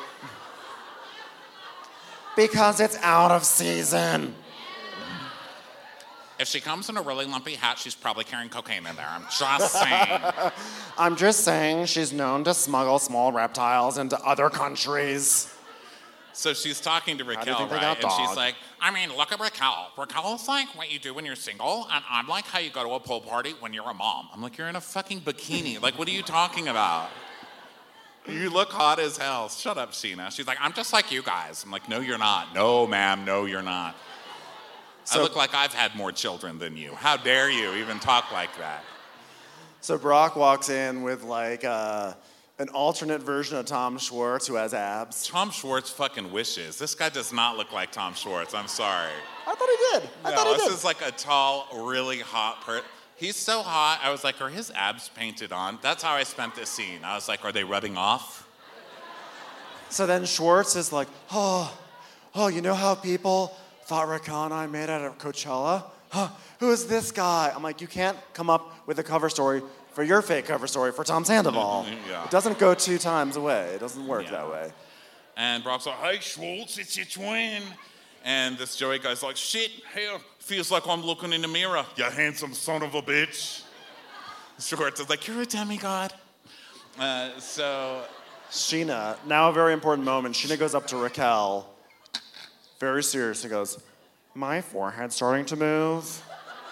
because it's out of season. If she comes in a really lumpy hat, she's probably carrying cocaine in there. I'm just saying. I'm just saying she's known to smuggle small reptiles into other countries. So she's talking to do you Raquel, think they right? got And she's dog? like, I mean, look at Raquel. Raquel's like what you do when you're single, and I'm like how you go to a pool party when you're a mom. I'm like, you're in a fucking bikini. Like, what are you talking about? You look hot as hell. Shut up, Sheena. She's like, I'm just like you guys. I'm like, no, you're not. No, ma'am, no, you're not. So- I look like I've had more children than you. How dare you even talk like that? So Brock walks in with like uh, an alternate version of Tom Schwartz who has abs. Tom Schwartz fucking wishes. This guy does not look like Tom Schwartz. I'm sorry. I thought he did. I no, thought he this did. is like a tall, really hot person. He's so hot, I was like, are his abs painted on? That's how I spent this scene. I was like, are they rubbing off? So then Schwartz is like, oh, oh, you know how people thought Raquel and I made out of Coachella? Huh, who is this guy? I'm like, you can't come up with a cover story for your fake cover story for Tom Sandoval. Yeah. It doesn't go two times away. It doesn't work Yeah. that way. And Brock's like, hey, Schwartz, it's your twin. And this Joey guy's like, shit, hell, feels like I'm looking in the mirror, you handsome son of a bitch. Schwartz is like, you're a demigod. Uh, so, Sheena, now a very important moment. Sheena goes up to Raquel, very serious, and goes, my forehead's starting to move.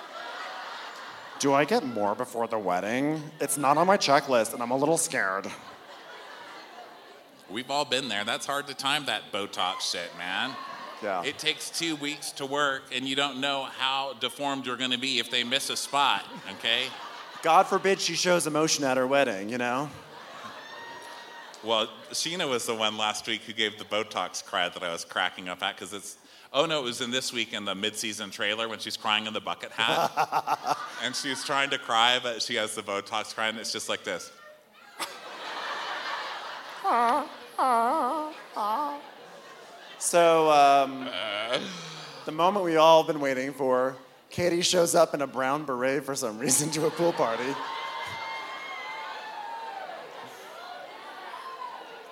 Do I get more before the wedding? It's not on my checklist, and I'm a little scared. we've all been there. That's hard to time that Botox shit, man. Yeah. It takes two weeks to work, and you don't know how deformed you're going to be if they miss a spot, okay? God forbid she shows emotion at her wedding, you know? Well, Sheena was the one last week who gave the Botox cry that I was cracking up at, because it's, oh no, it was in this week in the mid-season trailer when she's crying in the bucket hat. And she's trying to cry, but she has the Botox cry, and it's just like this. So, um, the moment we all been waiting for, Katie shows up in a brown beret for some reason to a pool party.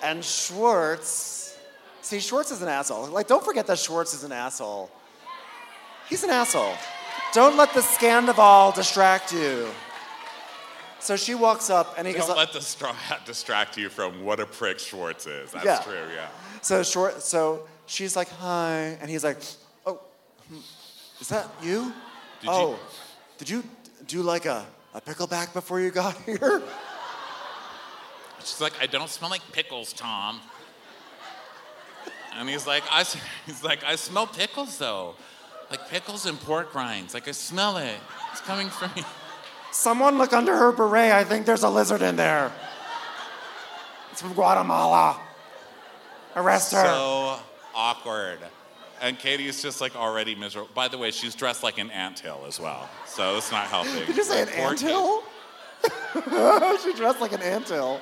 And Schwartz, see, Schwartz is an asshole. Like, don't forget that Schwartz is an asshole. He's an asshole. Don't let the Scandival distract you. So she walks up and he Don't goes, let the straw hat distract you from what a prick Schwartz is. That's Yeah. true, yeah. so Schwartz, so she's like, hi, and he's like, oh, hmm, is that you? Did oh, you- did you do like a, a pickleback before you got here? She's like, I don't smell like pickles, Tom. And he's like, I, s- he's like, I smell pickles though. Like pickles and pork rinds. Like I smell it. It's coming from me. Someone look under her beret. I think there's a lizard in there. It's from Guatemala. Arrest her. So awkward. And Katie's just like already miserable. By the way, she's dressed like an anthill as well. So it's not helping. Did you say an Poor anthill? She dressed like an anthill.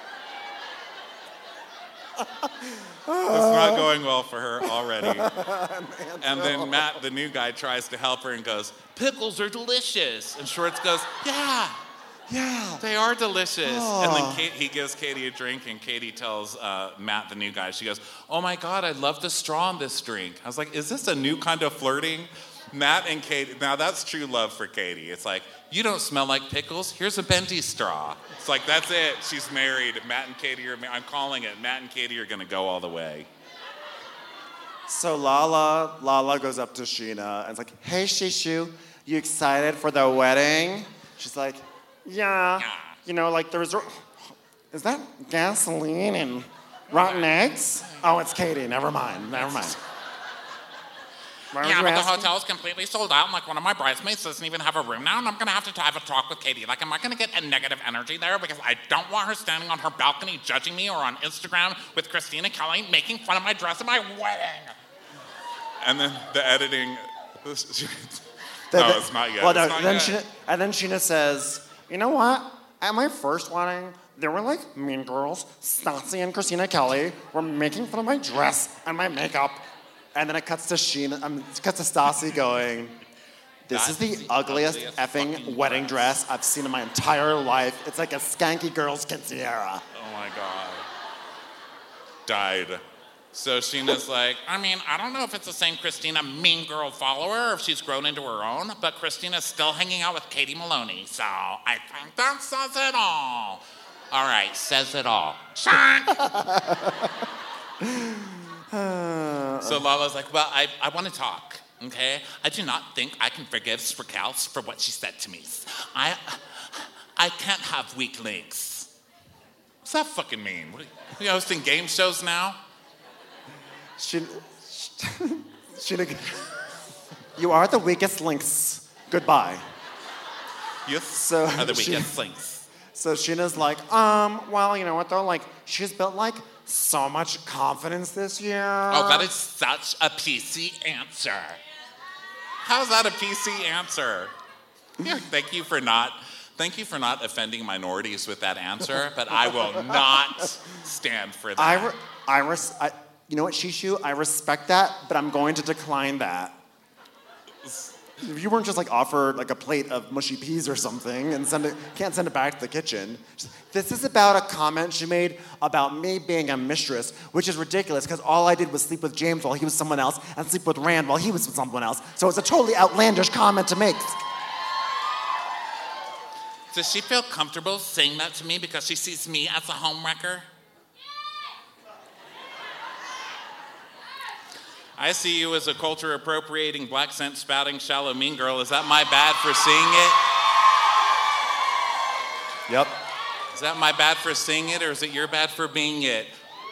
It's not going well for her already. And then Matt, the new guy, tries to help her and goes, pickles are delicious. And Schwartz goes, yeah, Yeah. they are delicious. And Oh. then Kate, he gives Katie a drink, and Katie tells uh, Matt, the new guy, she goes, oh my God, I love the straw in this drink. I was like, is this a new kind of flirting? Matt and Katie, now that's true love for Katie. It's like, you don't smell like pickles, here's a bendy straw. It's like, that's it, she's married. Matt and Katie are, ma- I'm calling it, Matt and Katie are gonna go all the way. So Lala, Lala goes up to Sheena and is like, hey, Shishu, you excited for the wedding? She's like, yeah. Yeah. You know, like there was, is that gasoline and rotten eggs? Oh, it's Katie. Never mind. Never mind. Why Yeah, were but you the asking? hotel's completely sold out, and like one of my bridesmaids doesn't even have a room now, and I'm gonna have to have a talk with Katie. Like, am I gonna get a negative energy there? Because I don't want her standing on her balcony judging me, or on Instagram with Christina Kelly making fun of my dress at my wedding. And then the editing, The- no, the- it's not yet. Well, no, it's not then yet. Sheena, and then Sheena says, you know what? At my first wedding, there were like mean girls. Stassi and Christina Kelly were making fun of my dress and my makeup. And then it cuts to Sheena, um, it cuts to Stassi going, this That's is the, the ugliest, ugliest effing fucking wedding dress. dress I've seen in my entire life. It's like a skanky girl's quinceañera. Oh my God. Died. So Sheena's like, I mean, I don't know if it's the same Christina mean girl follower or if she's grown into her own, but Christina's still hanging out with Katie Maloney, so I think that says it all. All right, says it all. Shonk! so Lala's like, well, I, I want to talk, okay? I do not think I can forgive Sprickhouse for what she said to me. I, I can't have weak links. what's that fucking mean? What, are you hosting game shows now? Sheena, Sheena, you are the weakest links. Goodbye. Yes. So Are the she- weakest links. So Sheena's like, um, well, you know what though? Like, she's built like so much confidence this year. Oh, that is such a P C answer. How's that a P C answer? Yeah, thank you for not, thank you for not offending minorities with that answer, but I will not stand for that. I, re- I, res- I, you know what, Shishu? I respect that, but I'm going to decline that. If you weren't just like offered like a plate of mushy peas or something and send it, can't send it back to the kitchen. Just, this is about a comment she made about me being a mistress, which is ridiculous because all I did was sleep with James while he was someone else and sleep with Rand while he was with someone else. So it's a totally outlandish comment to make. Does she feel comfortable saying that to me because she sees me as a homewrecker? I see you as a culture appropriating, black scent spouting, shallow mean girl. Is that my bad for seeing it? Yep. Is that my bad for seeing it, or is it your bad for being it?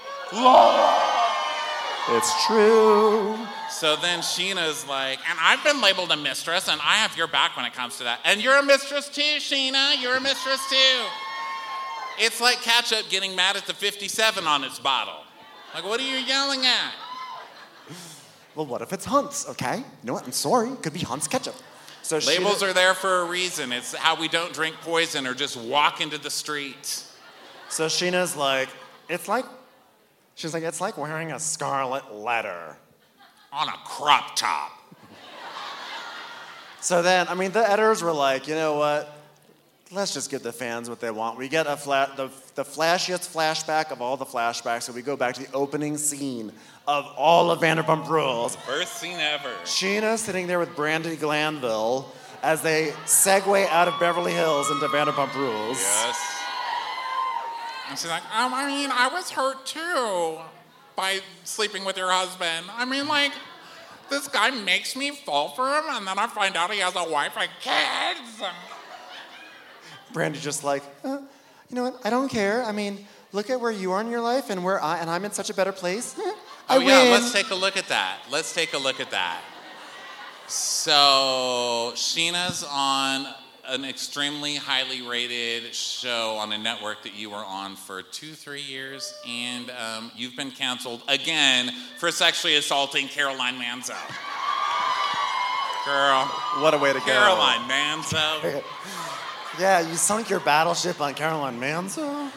It's true. So then Sheena's like, And I've been labeled a mistress, and I have your back when it comes to that. And you're a mistress too, Sheena. You're a mistress too. it's like ketchup getting mad at the fifty-seven on its bottle. Like, what are you yelling at? Well, what if it's Hunt's, okay? You know what? I'm sorry. It could be Hunt's ketchup. So Labels Sheena, are there for a reason. It's how we don't drink poison or just walk into the street. So Sheena's like, it's like, she's like, it's like wearing a scarlet letter. On a crop top. So then, I mean, the editors were like, you know what? let's just give the fans what they want. We get a fla- the, the flashiest flashback of all the flashbacks, so we go back to the opening scene of all of Vanderpump Rules. First scene ever. Sheena sitting there with Brandy Glanville as they segue out of Beverly Hills into Vanderpump Rules. Yes. And she's like, um, I mean, I was hurt too by sleeping with your husband. I mean, like, this guy makes me fall for him, and then I find out he has a wife and kids. Brandy just like, uh, you know what? I don't care. I mean, look at where you are in your life and where I and I'm in such a better place. I Oh yeah, win. let's take a look at that. Let's take a look at that. So Sheena's on an extremely highly rated show on a network that you were on for two, three years, and um, you've been canceled again for sexually assaulting Caroline Manzo. Girl. What a way to Caroline Manzo. go. Yeah, you sunk your battleship on Caroline Manzo.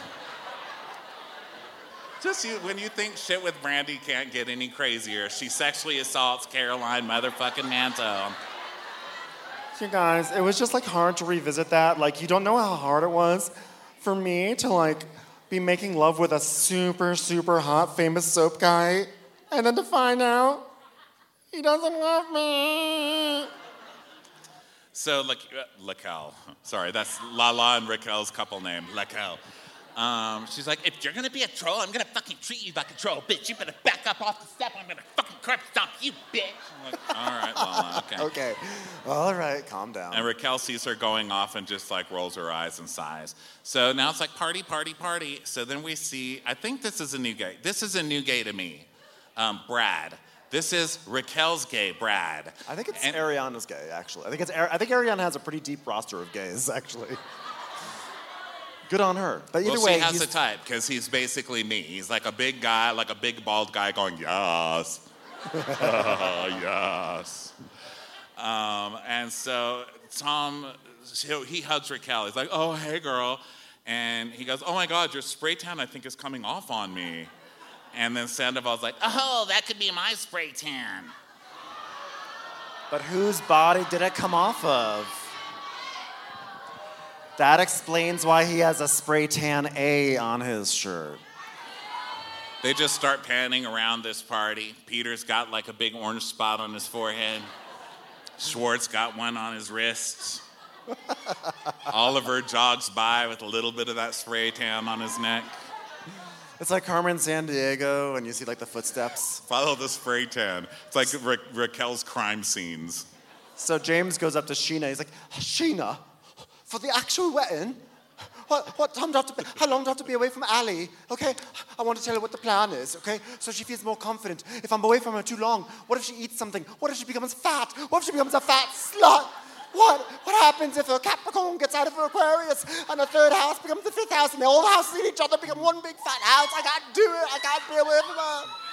Just you, when you think shit with Brandy can't get any crazier, she sexually assaults Caroline motherfucking Manzo. You guys, it was just like hard to revisit that. Like, you don't know how hard it was for me to like be making love with a super, super hot famous soap guy, and then to find out he doesn't love me. So, like, uh, Laquelle, sorry, that's Lala and Raquel's couple name, Laquelle. Um, she's like, if you're gonna be a troll, I'm gonna fucking treat you like a troll, bitch. You better back up off the step. I'm gonna fucking curb stomp you, bitch. I'm like, all right, Lala, okay. Okay, all right, calm down. And Raquel sees her going off and just like rolls her eyes and sighs. So now it's like party, party, party. So then we see, I think this is a new gay. This is a new gay to me, um, Brad. This is Raquel's gay, Brad. I think it's and, Ariana's gay, actually. I think it's I think Ariana has a pretty deep roster of gays, actually. Good on her. But either well, way, she has he's... a type because he's basically me. He's like a big guy, like a big bald guy going, yes, yes. Um, and so Tom, he hugs Raquel. He's like, oh, hey, girl. And he goes, oh, my God, your spray tan, I think, is coming off on me. And then Sandoval's like, oh, that could be my spray tan. But whose body did it come off of? That explains why he has a spray tan A on his shirt. They just start panning around this party. Peter's got like a big orange spot on his forehead. Schwartz got one on his wrists. Oliver jogs by with a little bit of that spray tan on his neck. It's like Carmen Sandiego, and you see like the footsteps. Follow the spray tan. It's like Ra- Raquel's crime scenes. So James goes up to Sheena. He's like, Sheena, for the actual wedding, what, what time do I have to be, how long do I have to be away from Ali? Okay, I want to tell her what the plan is, okay? So she feels more confident. If I'm away from her too long, what if she eats something? What if she becomes fat? What if she becomes a fat slut? What? What happens if a Capricorn gets out of her Aquarius and the third house becomes the fifth house and the old houses eat each other, become one big fat house? I can't do it. I can't be away from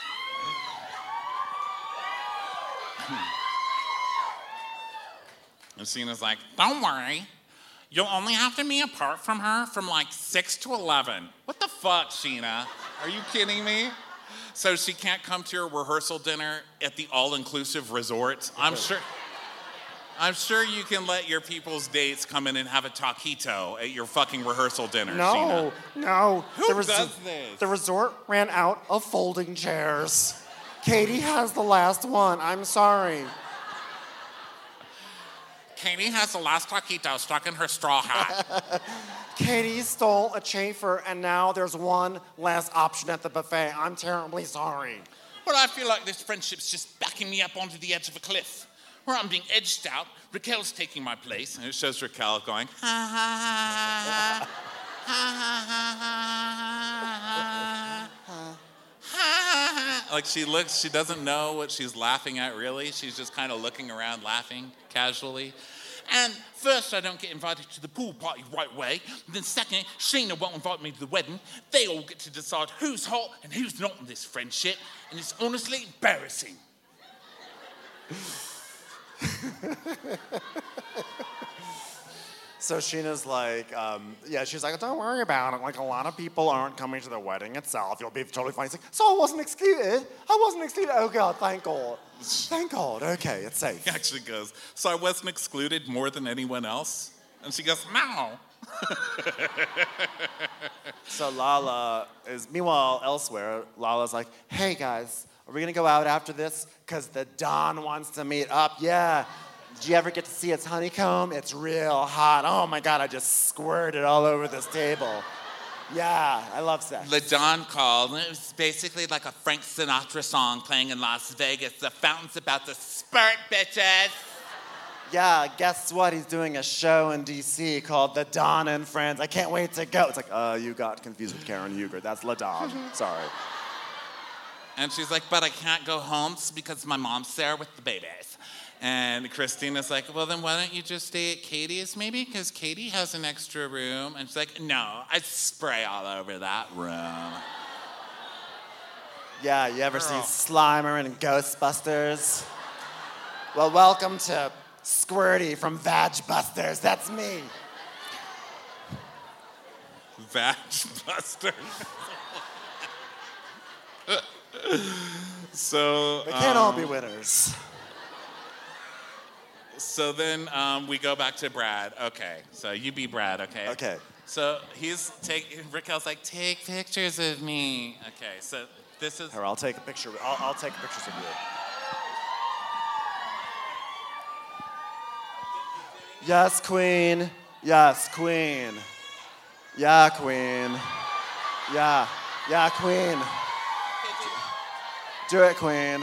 her. And Sheena's like, don't worry. You'll only have to be apart from her from like six to eleven. What the fuck, Sheena? Are you kidding me? So she can't come to your rehearsal dinner at the all-inclusive resort? I'm sure... I'm sure you can let your people's dates come in and have a taquito at your fucking rehearsal dinner, No, Sheena. no. Who the res- does this? The resort ran out of folding chairs. Katie has the last one. I'm sorry. Katie has the last taquito stuck in her straw hat. Katie stole a chafer, and now there's one less option at the buffet. I'm terribly sorry. Well, I feel like this friendship's just backing me up onto the edge of a cliff, where I'm being edged out. Raquel's taking my place. And it shows Raquel going, ha ha ha ha ha ha ha. Like she looks, she doesn't know what she's laughing at really. She's just kind of looking around laughing casually. And first, I don't get invited to the pool party right away. Then second, Sheena won't invite me to the wedding. They all get to decide who's hot and who's not in this friendship. And it's honestly embarrassing. So Sheena's like, um, yeah, she's like, don't worry about it. Like, a lot of people aren't coming to the wedding itself. You'll be totally fine. She's like, so I wasn't excluded? I wasn't excluded? Oh, God, thank God. Thank God. Okay, it's safe. He actually goes, so I wasn't excluded more than anyone else? And she goes, no, So Lala is, meanwhile, elsewhere, Lala's like, hey guys, are we gonna go out after this? Cause the Don wants to meet up, yeah. Did you ever get to see its honeycomb? It's real hot. Oh my God, I just squirted all over this table. Yeah, I love sex. The Don called, and it was basically like a Frank Sinatra song playing in Las Vegas. The fountain's about to spurt, bitches. Yeah, guess what? He's doing a show in D C called The Don and Friends. I can't wait to go. It's like, uh, you got confused with Karen Huger. That's La Don. Sorry. And she's like, but I can't go home because my mom's there with the babies. And Christina's like, well, then why don't you just stay at Katie's maybe? Because Katie has an extra room. And she's like, no, I spray all over that room. Yeah, you ever Girl. see Slimer in Ghostbusters? Well, welcome to Squirty from Vagbusters. That's me. Vagbusters. So They can't all um, be winners. So then um, we go back to Brad. Okay, so you be Brad, okay? Okay. So he's taking, Raquel's like, take pictures of me. Okay, so this is, Here, I'll take a picture. I'll, I'll take pictures of you. Yes, queen. Yes, queen. Yeah, queen. Yeah. Yeah, queen. Do it, queen.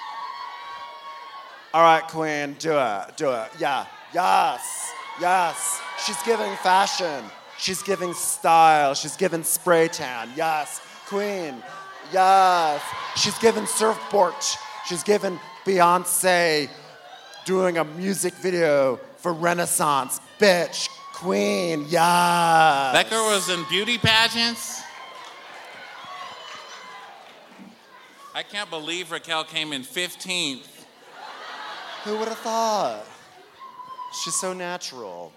All right, queen. Do it. Do it. Yeah. Yes. Yes. She's giving fashion. She's giving style. She's giving spray tan. Yes. Queen. Yes. She's giving surfboard. She's giving Beyonce doing a music video for Renaissance. Bitch. Queen. Yes. That girl was in beauty pageants. I can't believe Raquel came in fifteenth. Who would have thought? She's so natural.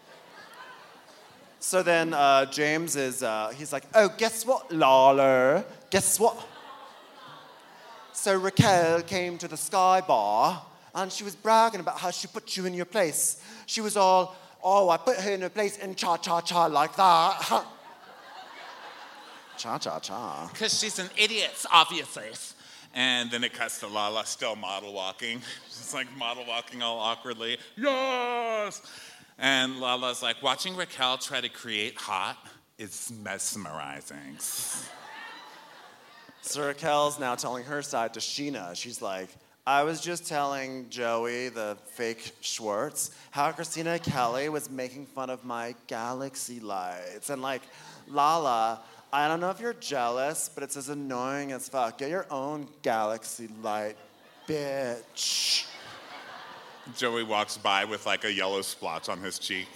So then uh, James is, uh, he's like, oh, guess what, Lala? Guess what? So Raquel came to the Sky Bar and she was bragging about how she put you in your place. She was all, oh, I put her in her place in cha-cha-cha like that. Cha-cha-cha. Because she's an idiot, obviously. and then it cuts to Lala still model walking. She's like model walking all awkwardly. Yes! And Lala's like, watching Raquel try to create hot is mesmerizing. So Raquel's now telling her side to Sheena. She's like, I was just telling Joey, the fake Schwartz, how Christina Kelly was making fun of my galaxy lights. And like, Lala, I don't know if you're jealous, but it's as annoying as fuck. Get your own galaxy light, bitch. Joey walks by with like a yellow splotch on his cheek.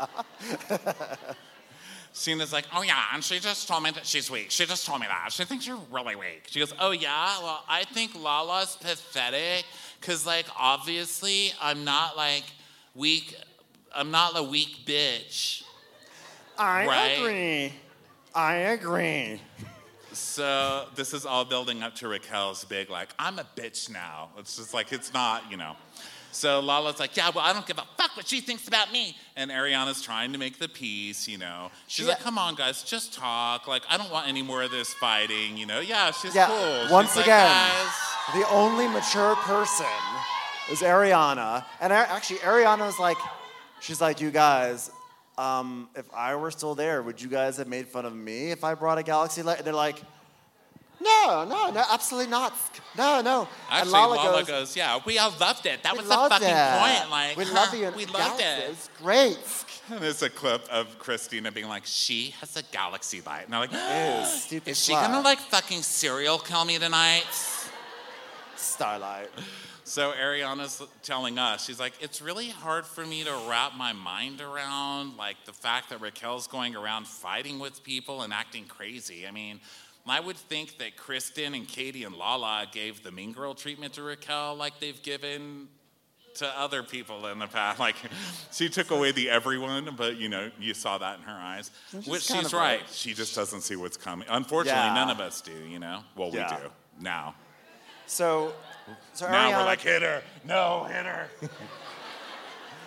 Sheena's like, oh yeah, and she just told me that she's weak. She just told me that. She thinks you're really weak. She goes, oh yeah? Well, I think Lala's pathetic because, like, obviously I'm not, like, weak. I'm not a weak bitch. I Right. agree. I agree. So this is all building up to Raquel's big, like, I'm a bitch now. It's just like, it's not, you know. So Lala's like, yeah, well, I don't give a fuck what she thinks about me. And Ariana's trying to make the peace, you know. She's Yeah. like, come on, guys, just talk. Like, I don't want any more of this fighting, you know. Yeah, she's Yeah, cool. once She's like, again, guys. the only mature person is Ariana. And Ar- actually, Ariana was like, she's like, you guys, um, if I were still there, would you guys have made fun of me if I brought a galaxy light? And they're like, no, no, no, absolutely not. No, no. Actually, and Lala, Lala goes, goes, Yeah, we all loved it. That we was the loved fucking it. point. Like, we huh, love you. in we loved galaxy. it. It's great. and it's a clip of Christina being like, she has a galaxy light. And I'm like, Ew, stupid Is she slut. gonna, like, fucking serial kill me tonight? Starlight. So Ariana's telling us, she's like, it's really hard for me to wrap my mind around, like, the fact that Raquel's going around fighting with people and acting crazy. I mean, I would think that Kristen and Katie and Lala gave the mean girl treatment to Raquel like they've given to other people in the past. Like, she took away the everyone, but, you know, you saw that in her eyes. Which is Which kind she's of right. right. She just doesn't see what's coming. Unfortunately, Yeah. none of us do, you know? Well, we Yeah. do now. So, so Now Ariana, we're like, hit her. No, hit her.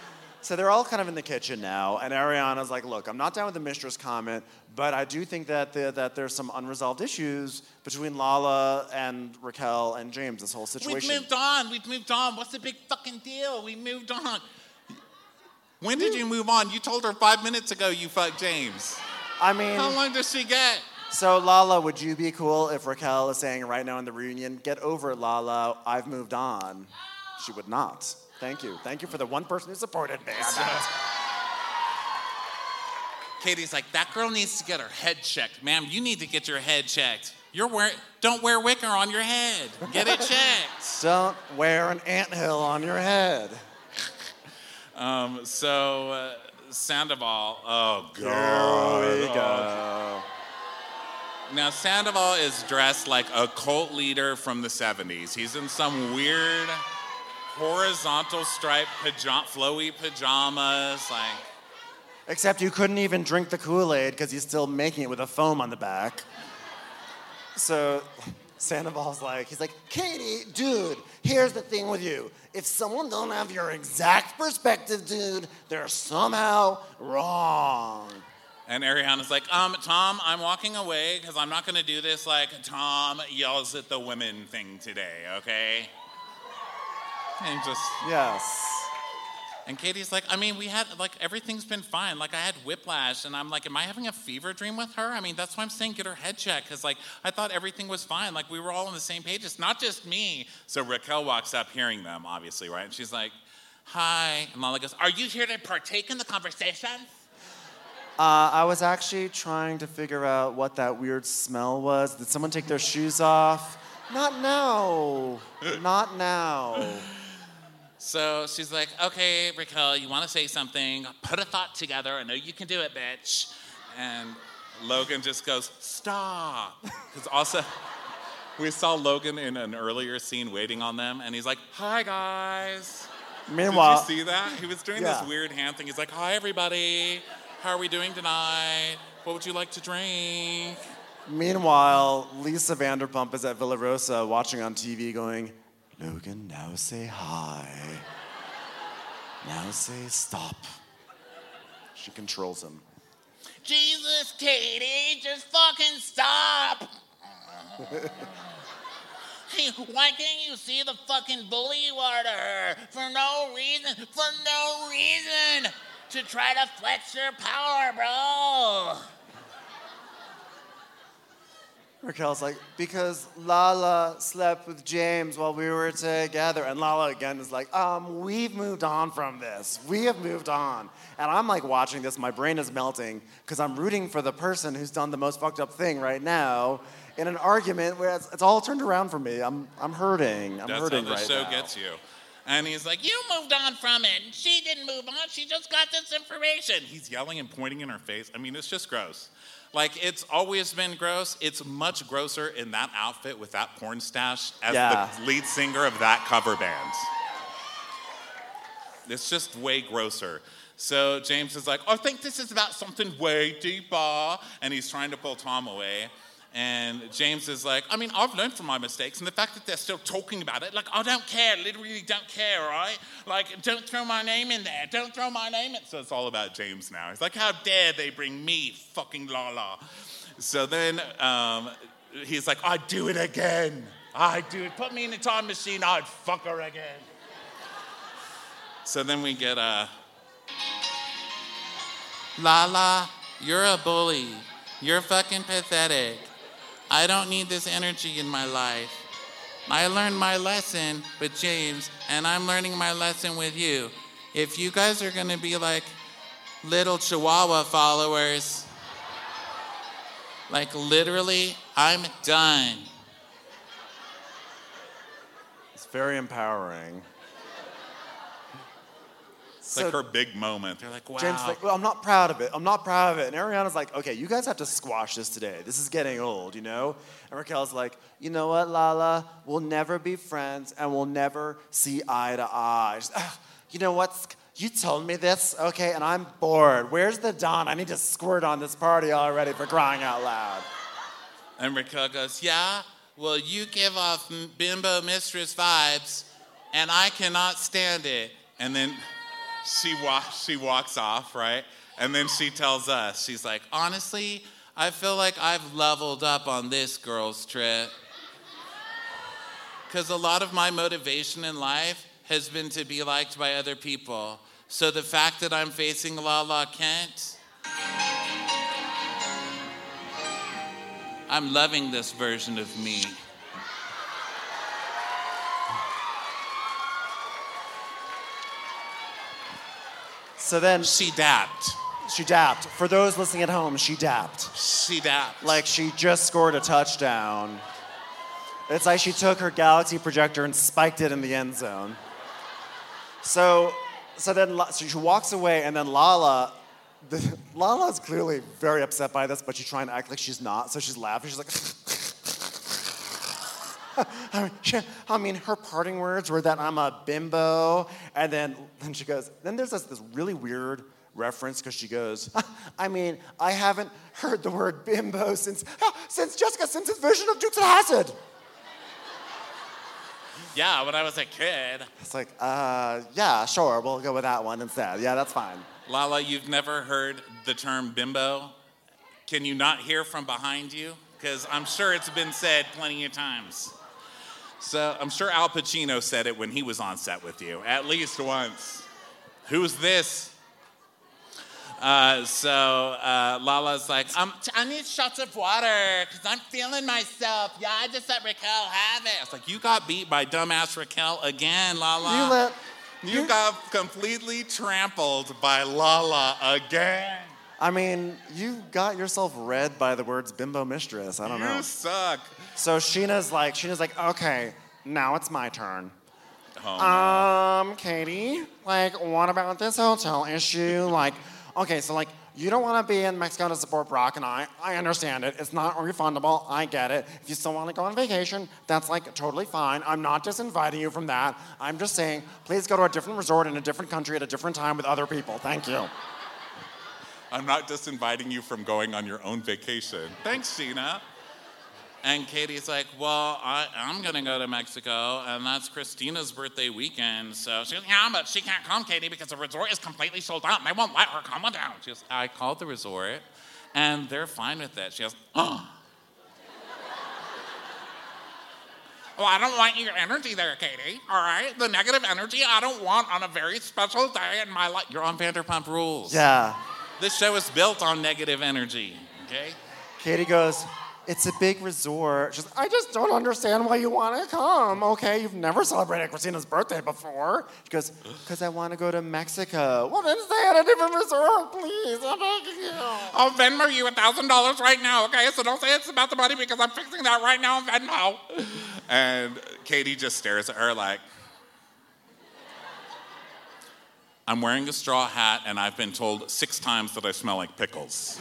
So they're all kind of in the kitchen now, and Ariana's like, look, I'm not down with the mistress comment, but I do think that the, that there's some unresolved issues between Lala and Raquel and James, this whole situation. We've moved on. We've moved on. What's the big fucking deal? We moved on. When did you move on? You told her five minutes ago you fucked James. I mean... How long does she get? So, Lala, would you be cool if Raquel is saying right now in the reunion, get over it, Lala, I've moved on? She would not. Thank you. Thank you for the one person who supported me. Katie's like, that girl needs to get her head checked. Ma'am, you need to get your head checked. You're wear- don't wear wicker on your head. Get it checked. Don't wear an anthill on your head. Um, so, uh, Sandoval, oh, God. Here we go. Now, Sandoval is dressed like a cult leader from the seventies. He's in some weird horizontal striped pajama, flowy pajamas, like... Except you couldn't even drink the Kool-Aid because he's still making it with a foam on the back. So Sandoval's like, he's like, Katie, dude, here's the thing with you. If someone don't have your exact perspective, dude, they're somehow wrong. And Ariana's like, um, Tom, I'm walking away because I'm not going to do this like Tom yells at the women thing today, okay? And just... Yes. And Katie's like, I mean, we had, like, everything's been fine. Like, I had whiplash, and I'm like, am I having a fever dream with her? I mean, that's why I'm saying get her head checked, because, like, I thought everything was fine. Like, we were all on the same page. It's not just me. So Raquel walks up hearing them, obviously, right? And she's like, hi. And Lala goes, are you here to partake in the conversation? Uh, I was actually trying to figure out what that weird smell was. Did someone take their shoes off? Not now. Not now. So she's like, okay, Raquel, you want to say something? Put a thought together. I know you can do it, bitch. And Logan just goes, stop. Because also, we saw Logan in an earlier scene waiting on them, and he's like, hi, guys. Meanwhile... Did you see that? He was doing yeah. this weird hand thing. He's like, hi, everybody. How are we doing tonight? What would you like to drink? Meanwhile, Lisa Vanderpump is at Villa Rosa watching on T V going, Logan, now say hi. Now say stop. She controls him. Jesus, Katie, just fucking stop. Hey, why can't you see the fucking bully you are to her? For no reason, for no reason. To try to flex your power, bro. Raquel's like, because Lala slept with James while we were together. And Lala again is like, um, we've moved on from this. We have moved on. And I'm like watching this, my brain is melting, because I'm rooting for the person who's done the most fucked up thing right now in an argument where it's, it's all turned around for me. I'm I'm hurting. I'm That's hurting how the right show now. gets you. And he's like, you moved on from it. And she didn't move on. She just got this information. He's yelling and pointing in her face. I mean, it's just gross. Like, it's always been gross. It's much grosser in that outfit with that porn stash as Yeah. the lead singer of that cover band. It's just way grosser. So James is like, I think this is about something way deeper. And he's trying to pull Tom away. And James is like, I mean, I've learned from my mistakes, and the fact that they're still talking about it, like, I don't care, literally don't care, all right? Like, don't throw my name in there, don't throw my name in. So it's all about James now. He's like, how dare they bring me, fucking Lala. So then um, he's like, I'd do it again. I'd do it. Put me in a time machine, I'd fuck her again. So then we get a, Lala, you're a bully. You're fucking pathetic. I don't need this energy in my life. I learned my lesson with James, and I'm learning my lesson with you. If you guys are gonna be like little Chihuahua followers, like literally, I'm done. It's very empowering. It's like her big moment. They're like, wow. James is like, well, I'm not proud of it. I'm not proud of it. And Ariana's like, okay, you guys have to squash this today. This is getting old, you know? And Raquel's like, you know what, Lala? We'll never be friends, and we'll never see eye to eye. She's, you know what? You told me this, okay, and I'm bored. Where's the Don? I need to squirt on this party already, for crying out loud. And Raquel goes, yeah, well, you give off bimbo mistress vibes, and I cannot stand it. And then she, wa- she walks off, right? And then she tells us, she's like, honestly, I feel like I've leveled up on this girl's trip. Because a lot of my motivation in life has been to be liked by other people. So the fact that I'm facing Lala Kent, I'm loving this version of me. So then She dapped. she dapped. For those listening at home, she dapped. She dapped. Like she just scored a touchdown. It's like she took her Galaxy projector and spiked it in the end zone. So, so then La- so she walks away, and then Lala, the, Lala's clearly very upset by this, but she's trying to act like she's not. So she's laughing. She's like, I mean, she, I mean, her parting words were that I'm a bimbo, and then then she goes. Then there's this, this really weird reference because she goes, I mean, I haven't heard the word bimbo since since Jessica Simpson's version of Dukes of Hazzard. Yeah, when I was a kid. It's like, uh, yeah, sure, we'll go with that one instead. Yeah, that's fine. Lala, you've never heard the term bimbo? Can you not hear from behind you? Because I'm sure it's been said plenty of times. So I'm sure Al Pacino said it when he was on set with you, at least once. Who's this? Uh, so uh, Lala's like, um, I need shots of water because I'm feeling myself. Yeah, I just let Raquel have it. I was like, you got beat by dumbass Raquel again, Lala. You let... You you- got completely trampled by Lala again. I mean, you got yourself read by the words bimbo mistress. I don't You know. suck. So Sheena's like, Sheena's like, okay, now it's my turn. Oh, no. Um, Katie, like, what about this hotel issue? Like, okay, so like, you don't want to be in Mexico to support Brock and I. I understand it. It's not refundable. I get it. If you still want to go on vacation, that's like totally fine. I'm not disinviting you from that. I'm just saying, please go to a different resort in a different country at a different time with other people. Thank you. I'm not disinviting you from going on your own vacation. Thanks, Sheena. And Katie's like, well, I, I'm going to go to Mexico, and that's Christina's birthday weekend. So she goes, yeah, but she can't come, Katie, because the resort is completely sold out, and they won't let her come with them. She goes, I called the resort, and they're fine with it. She goes, oh. Well, I don't want your energy there, Katie, all right? The negative energy I don't want on a very special day in my life. You're on Vanderpump Rules. Yeah. This show is built on negative energy, okay? Katie goes, it's a big resort. She's like, I just don't understand why you want to come, okay? You've never celebrated Christina's birthday before. She goes, because I want to go to Mexico. Well, then stay at a different resort, please. I'm begging you. I'll Venmo you one thousand dollars right now, okay? So don't say it's about the money because I'm fixing that right now on Venmo. And Katie just stares at her like, I'm wearing a straw hat, and I've been told six times that I smell like pickles.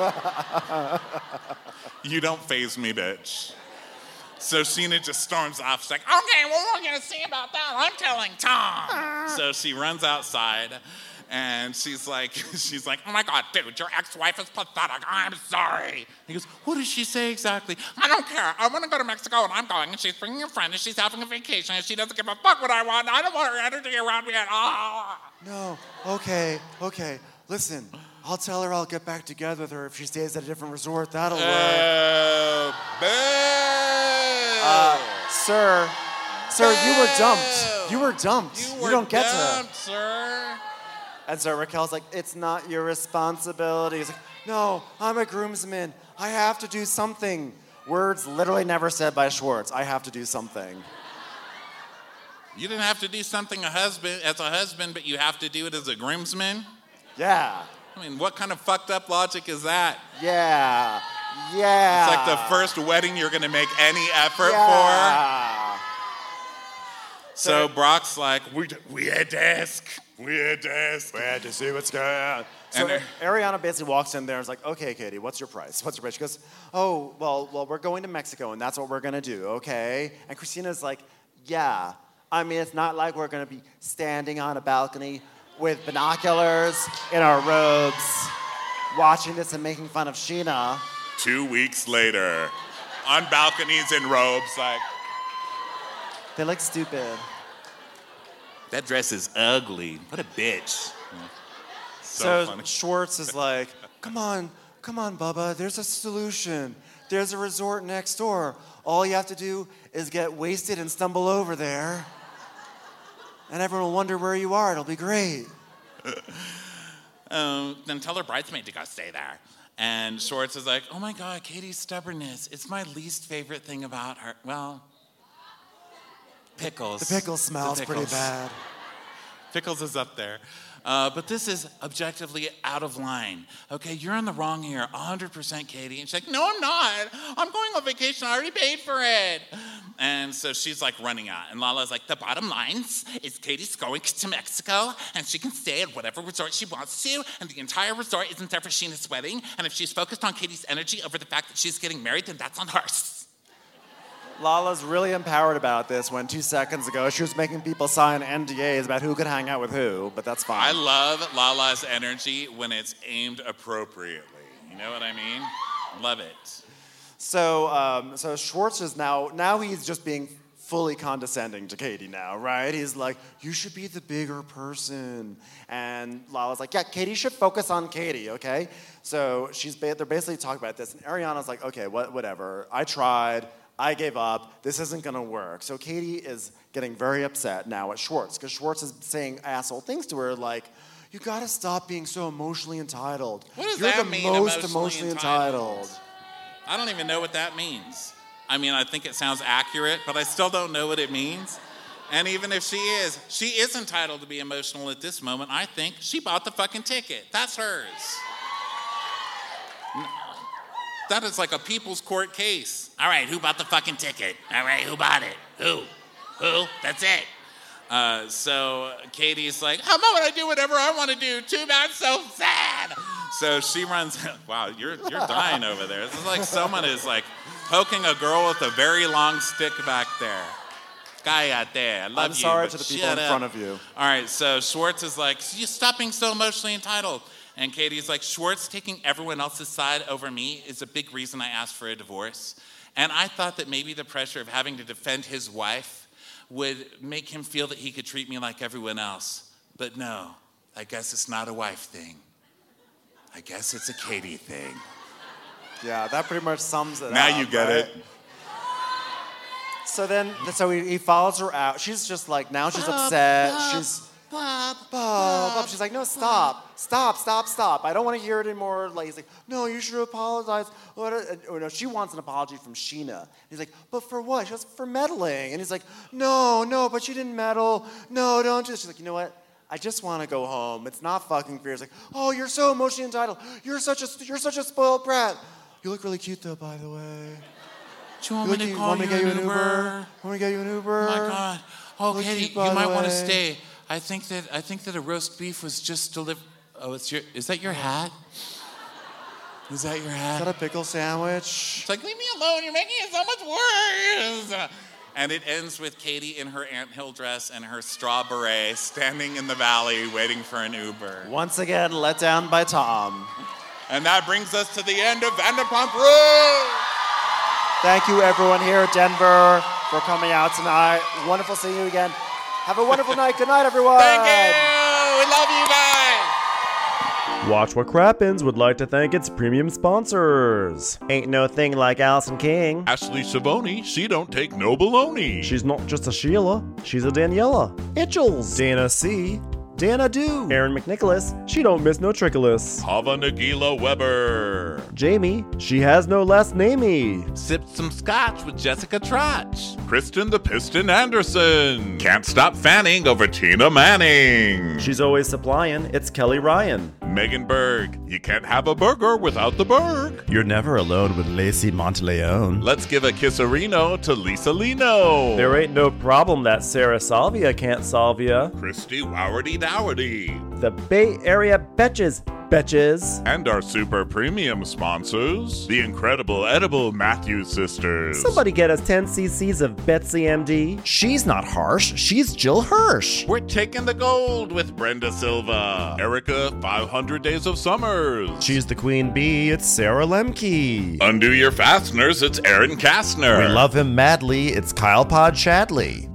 You don't faze me, bitch. So Sheena just storms off. She's like, okay, well, we're going to see about that. I'm telling Tom. So she runs outside, and she's like, she's like, oh, my God, dude, your ex-wife is pathetic. I'm sorry. He goes, what does she say exactly? I don't care. I want to go to Mexico, and I'm going, and she's bringing a friend, and she's having a vacation, and she doesn't give a fuck what I want. I don't want her energy around me at all. No, okay, okay. Listen, I'll tell her I'll get back together with her if she stays at a different resort. That'll work. Oh, boo. Uh, sir, sir, you were dumped. You were dumped. You You, were don't get dumped, to. sir. And so Raquel's like, it's not your responsibility. He's like, no, I'm a groomsman. I have to do something. Words literally never said by Schwartz. I have to do something. You didn't have to do something a husband as a husband, but you have to do it as a groomsman? Yeah, I mean, what kind of fucked up logic is that? yeah, yeah. It's like the first wedding you're gonna make any effort yeah. for. So Brock's like, we we had to ask. We had to ask. We had to see what's going on. So And Ariana basically walks in there and is like, okay, Katie, what's your price? What's your price? She goes, oh, well, well, we're going to Mexico, and that's what we're going to do, okay? And Christina's like, yeah. I mean, it's not like we're going to be standing on a balcony with binoculars in our robes, watching this and making fun of Sheena. Two weeks later, on balconies in robes, like, They look stupid. that dress is ugly. What a bitch. So, So funny. Schwartz is like, come on, come on, Bubba. There's a solution. There's a resort next door. All you have to do is get wasted and stumble over there. And everyone will wonder where you are. It'll be great. Um, then tell her bridesmaid to go stay there. And Schwartz is like, oh my God, Katie's stubbornness. It's my least favorite thing about her. Well, pickles. The pickle smells The pretty pickles. bad. Pickles is up there. Uh, but this is objectively out of line. Okay, you're in the wrong here, one hundred percent, Katie. And she's like, no, I'm not. I'm going on vacation. I already paid for it. And so she's like running out. And Lala's like, the bottom line is Katie's going to Mexico, and she can stay at whatever resort she wants to, and the entire resort isn't there for Sheena's wedding. And if she's focused on Katie's energy over the fact that she's getting married, then that's on hers. Lala's really empowered about this when two seconds ago she was making people sign N D As about who could hang out with who, but that's fine. I love Lala's energy when it's aimed appropriately. You know what I mean? Love it. So, um, so Schwartz is now, now he's just being fully condescending to Katie now, right? He's like, you should be the bigger person. And Lala's like, yeah, Katie should focus on Katie, okay? So she's ba- they're basically talking about this, and Ariana's like, okay, what, whatever. I tried. I gave up. This isn't going to work. So Katie is getting very upset now at Schwartz because Schwartz is saying asshole things to her like, you got to stop being so emotionally entitled. What does You're that the mean, most emotionally emotionally entitled? entitled. I don't even know what that means. I mean, I think it sounds accurate, but I still don't know what it means. And even if she is, she is entitled to be emotional at this moment. I think she bought the fucking ticket. That's hers. That is like a people's court case. All right, who bought the fucking ticket? All right, who bought it? Who? Who? That's it. Uh, so Katie's like, how about when I do whatever I want to do? Too bad, so sad. So she runs. Wow, you're you're dying over there. This is like someone is like poking a girl with a very long stick back there. Guy out there, I love I'm you. sorry but to the people shut in up. front of you. All right, so Schwartz is like, you stop being so emotionally entitled. And Katie's like, Schwartz taking everyone else's side over me is a big reason I asked for a divorce. And I thought that maybe the pressure of having to defend his wife would make him feel that he could treat me like everyone else. But no, I guess it's not a wife thing. I guess it's a Katie thing. Yeah, that pretty much sums it Now up. you get right? it. So then, so he, he follows her out. She's just like, now she's upset. she's, Bob, Bob, Bob. She's like, no, stop, stop, stop, stop. I don't want to hear it anymore. Like, he's like, no, you should apologize. What a- Or no, she wants an apology from Sheena. He's like, but for what? She goes, for meddling. And he's like, no, no, but she didn't meddle. No, don't do this. She's like, you know what? I just want to go home. It's not fucking fair. He's like, oh, you're so emotionally entitled. You're such a, you're such a spoiled brat. You look really cute, though, by the way. do you want You me look- to call want me you to get an you an Uber? Uber? Want me to get you an Uber? Oh my God. Oh, Look Katie, cute, by you might the want to way. stay. I think that I think that a roast beef was just delivered. Oh, it's your. Is that your hat? Is that your hat? Is that a pickle sandwich? It's like, leave me alone. You're making it so much worse. And it ends with Katie in her anthill dress and her straw beret, standing in the valley, waiting for an Uber. Once again, let down by Tom. And that brings us to the end of Vanderpump Rules. Thank you, everyone here at Denver, for coming out tonight. Wonderful seeing you again. Have a wonderful night. Good night, everyone. Thank you. We love you guys. Watch What Crappens would like to thank its premium sponsors. Ain't no thing like Allison King. Ashley Savoni, she don't take no baloney. She's not just a Sheila, she's a Daniela. Itchels. Dana C. Dana Do. Aaron McNicholas, she don't miss no trickolas. Hava Nagila Weber. Jamie, she has no last namey. Sipped some scotch with Jessica Trotch. Kristen the Piston Anderson. Can't stop fanning over Tina Manning. She's always supplying, it's Kelly Ryan. Megan Berg, you can't have a burger without the Berg. You're never alone with Lacey Monteleone. Let's give a kisserino to Lisa Lino. There ain't no problem that Sarah Salvia can't solve ya. Christy Wowardy Dowardy. The Bay Area Betches, Betches. And our super premium sponsors, the incredible edible Matthews sisters. Somebody get us ten cc's of Betsy M D. She's not harsh, she's Jill Hirsch. We're taking the gold with Brenda Silva. Erica, five hundred Days of Summers. She's the queen bee, it's Sarah Lemke. Undo your fasteners, it's Aaron Kastner. We love him madly, it's Kyle Pod Shadley.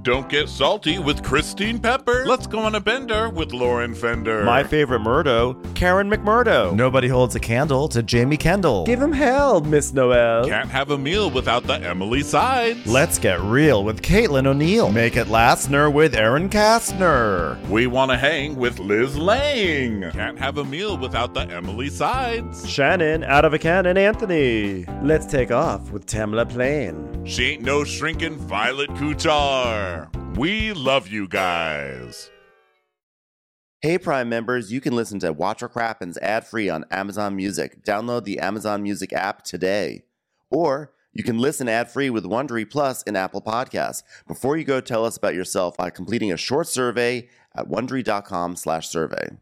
Don't get salty with Christine Pepper. Let's go on a bender with Lauren Fender. My favorite Murdo, Karen McMurdo. Nobody holds a candle to Jamie Kendall. Give him hell, Miss Noel. Can't have a meal without the Emily Sides. Let's get real with Caitlin O'Neill. Make it Lastner with Aaron Kastner. We want to hang with Liz Lang. Can't have a meal without the Emily Sides. Shannon, out of a cannon, Anthony. Let's take off with Tamla Plain. She ain't no shrinking Violet Couture. We love you guys. Hey Prime members, you can listen to Watch What Crappens ad-free on Amazon Music. Download the Amazon Music app today. Or you can listen ad-free with Wondery Plus in Apple Podcasts. Before you go, tell us about yourself by completing a short survey at wondery.com slash survey.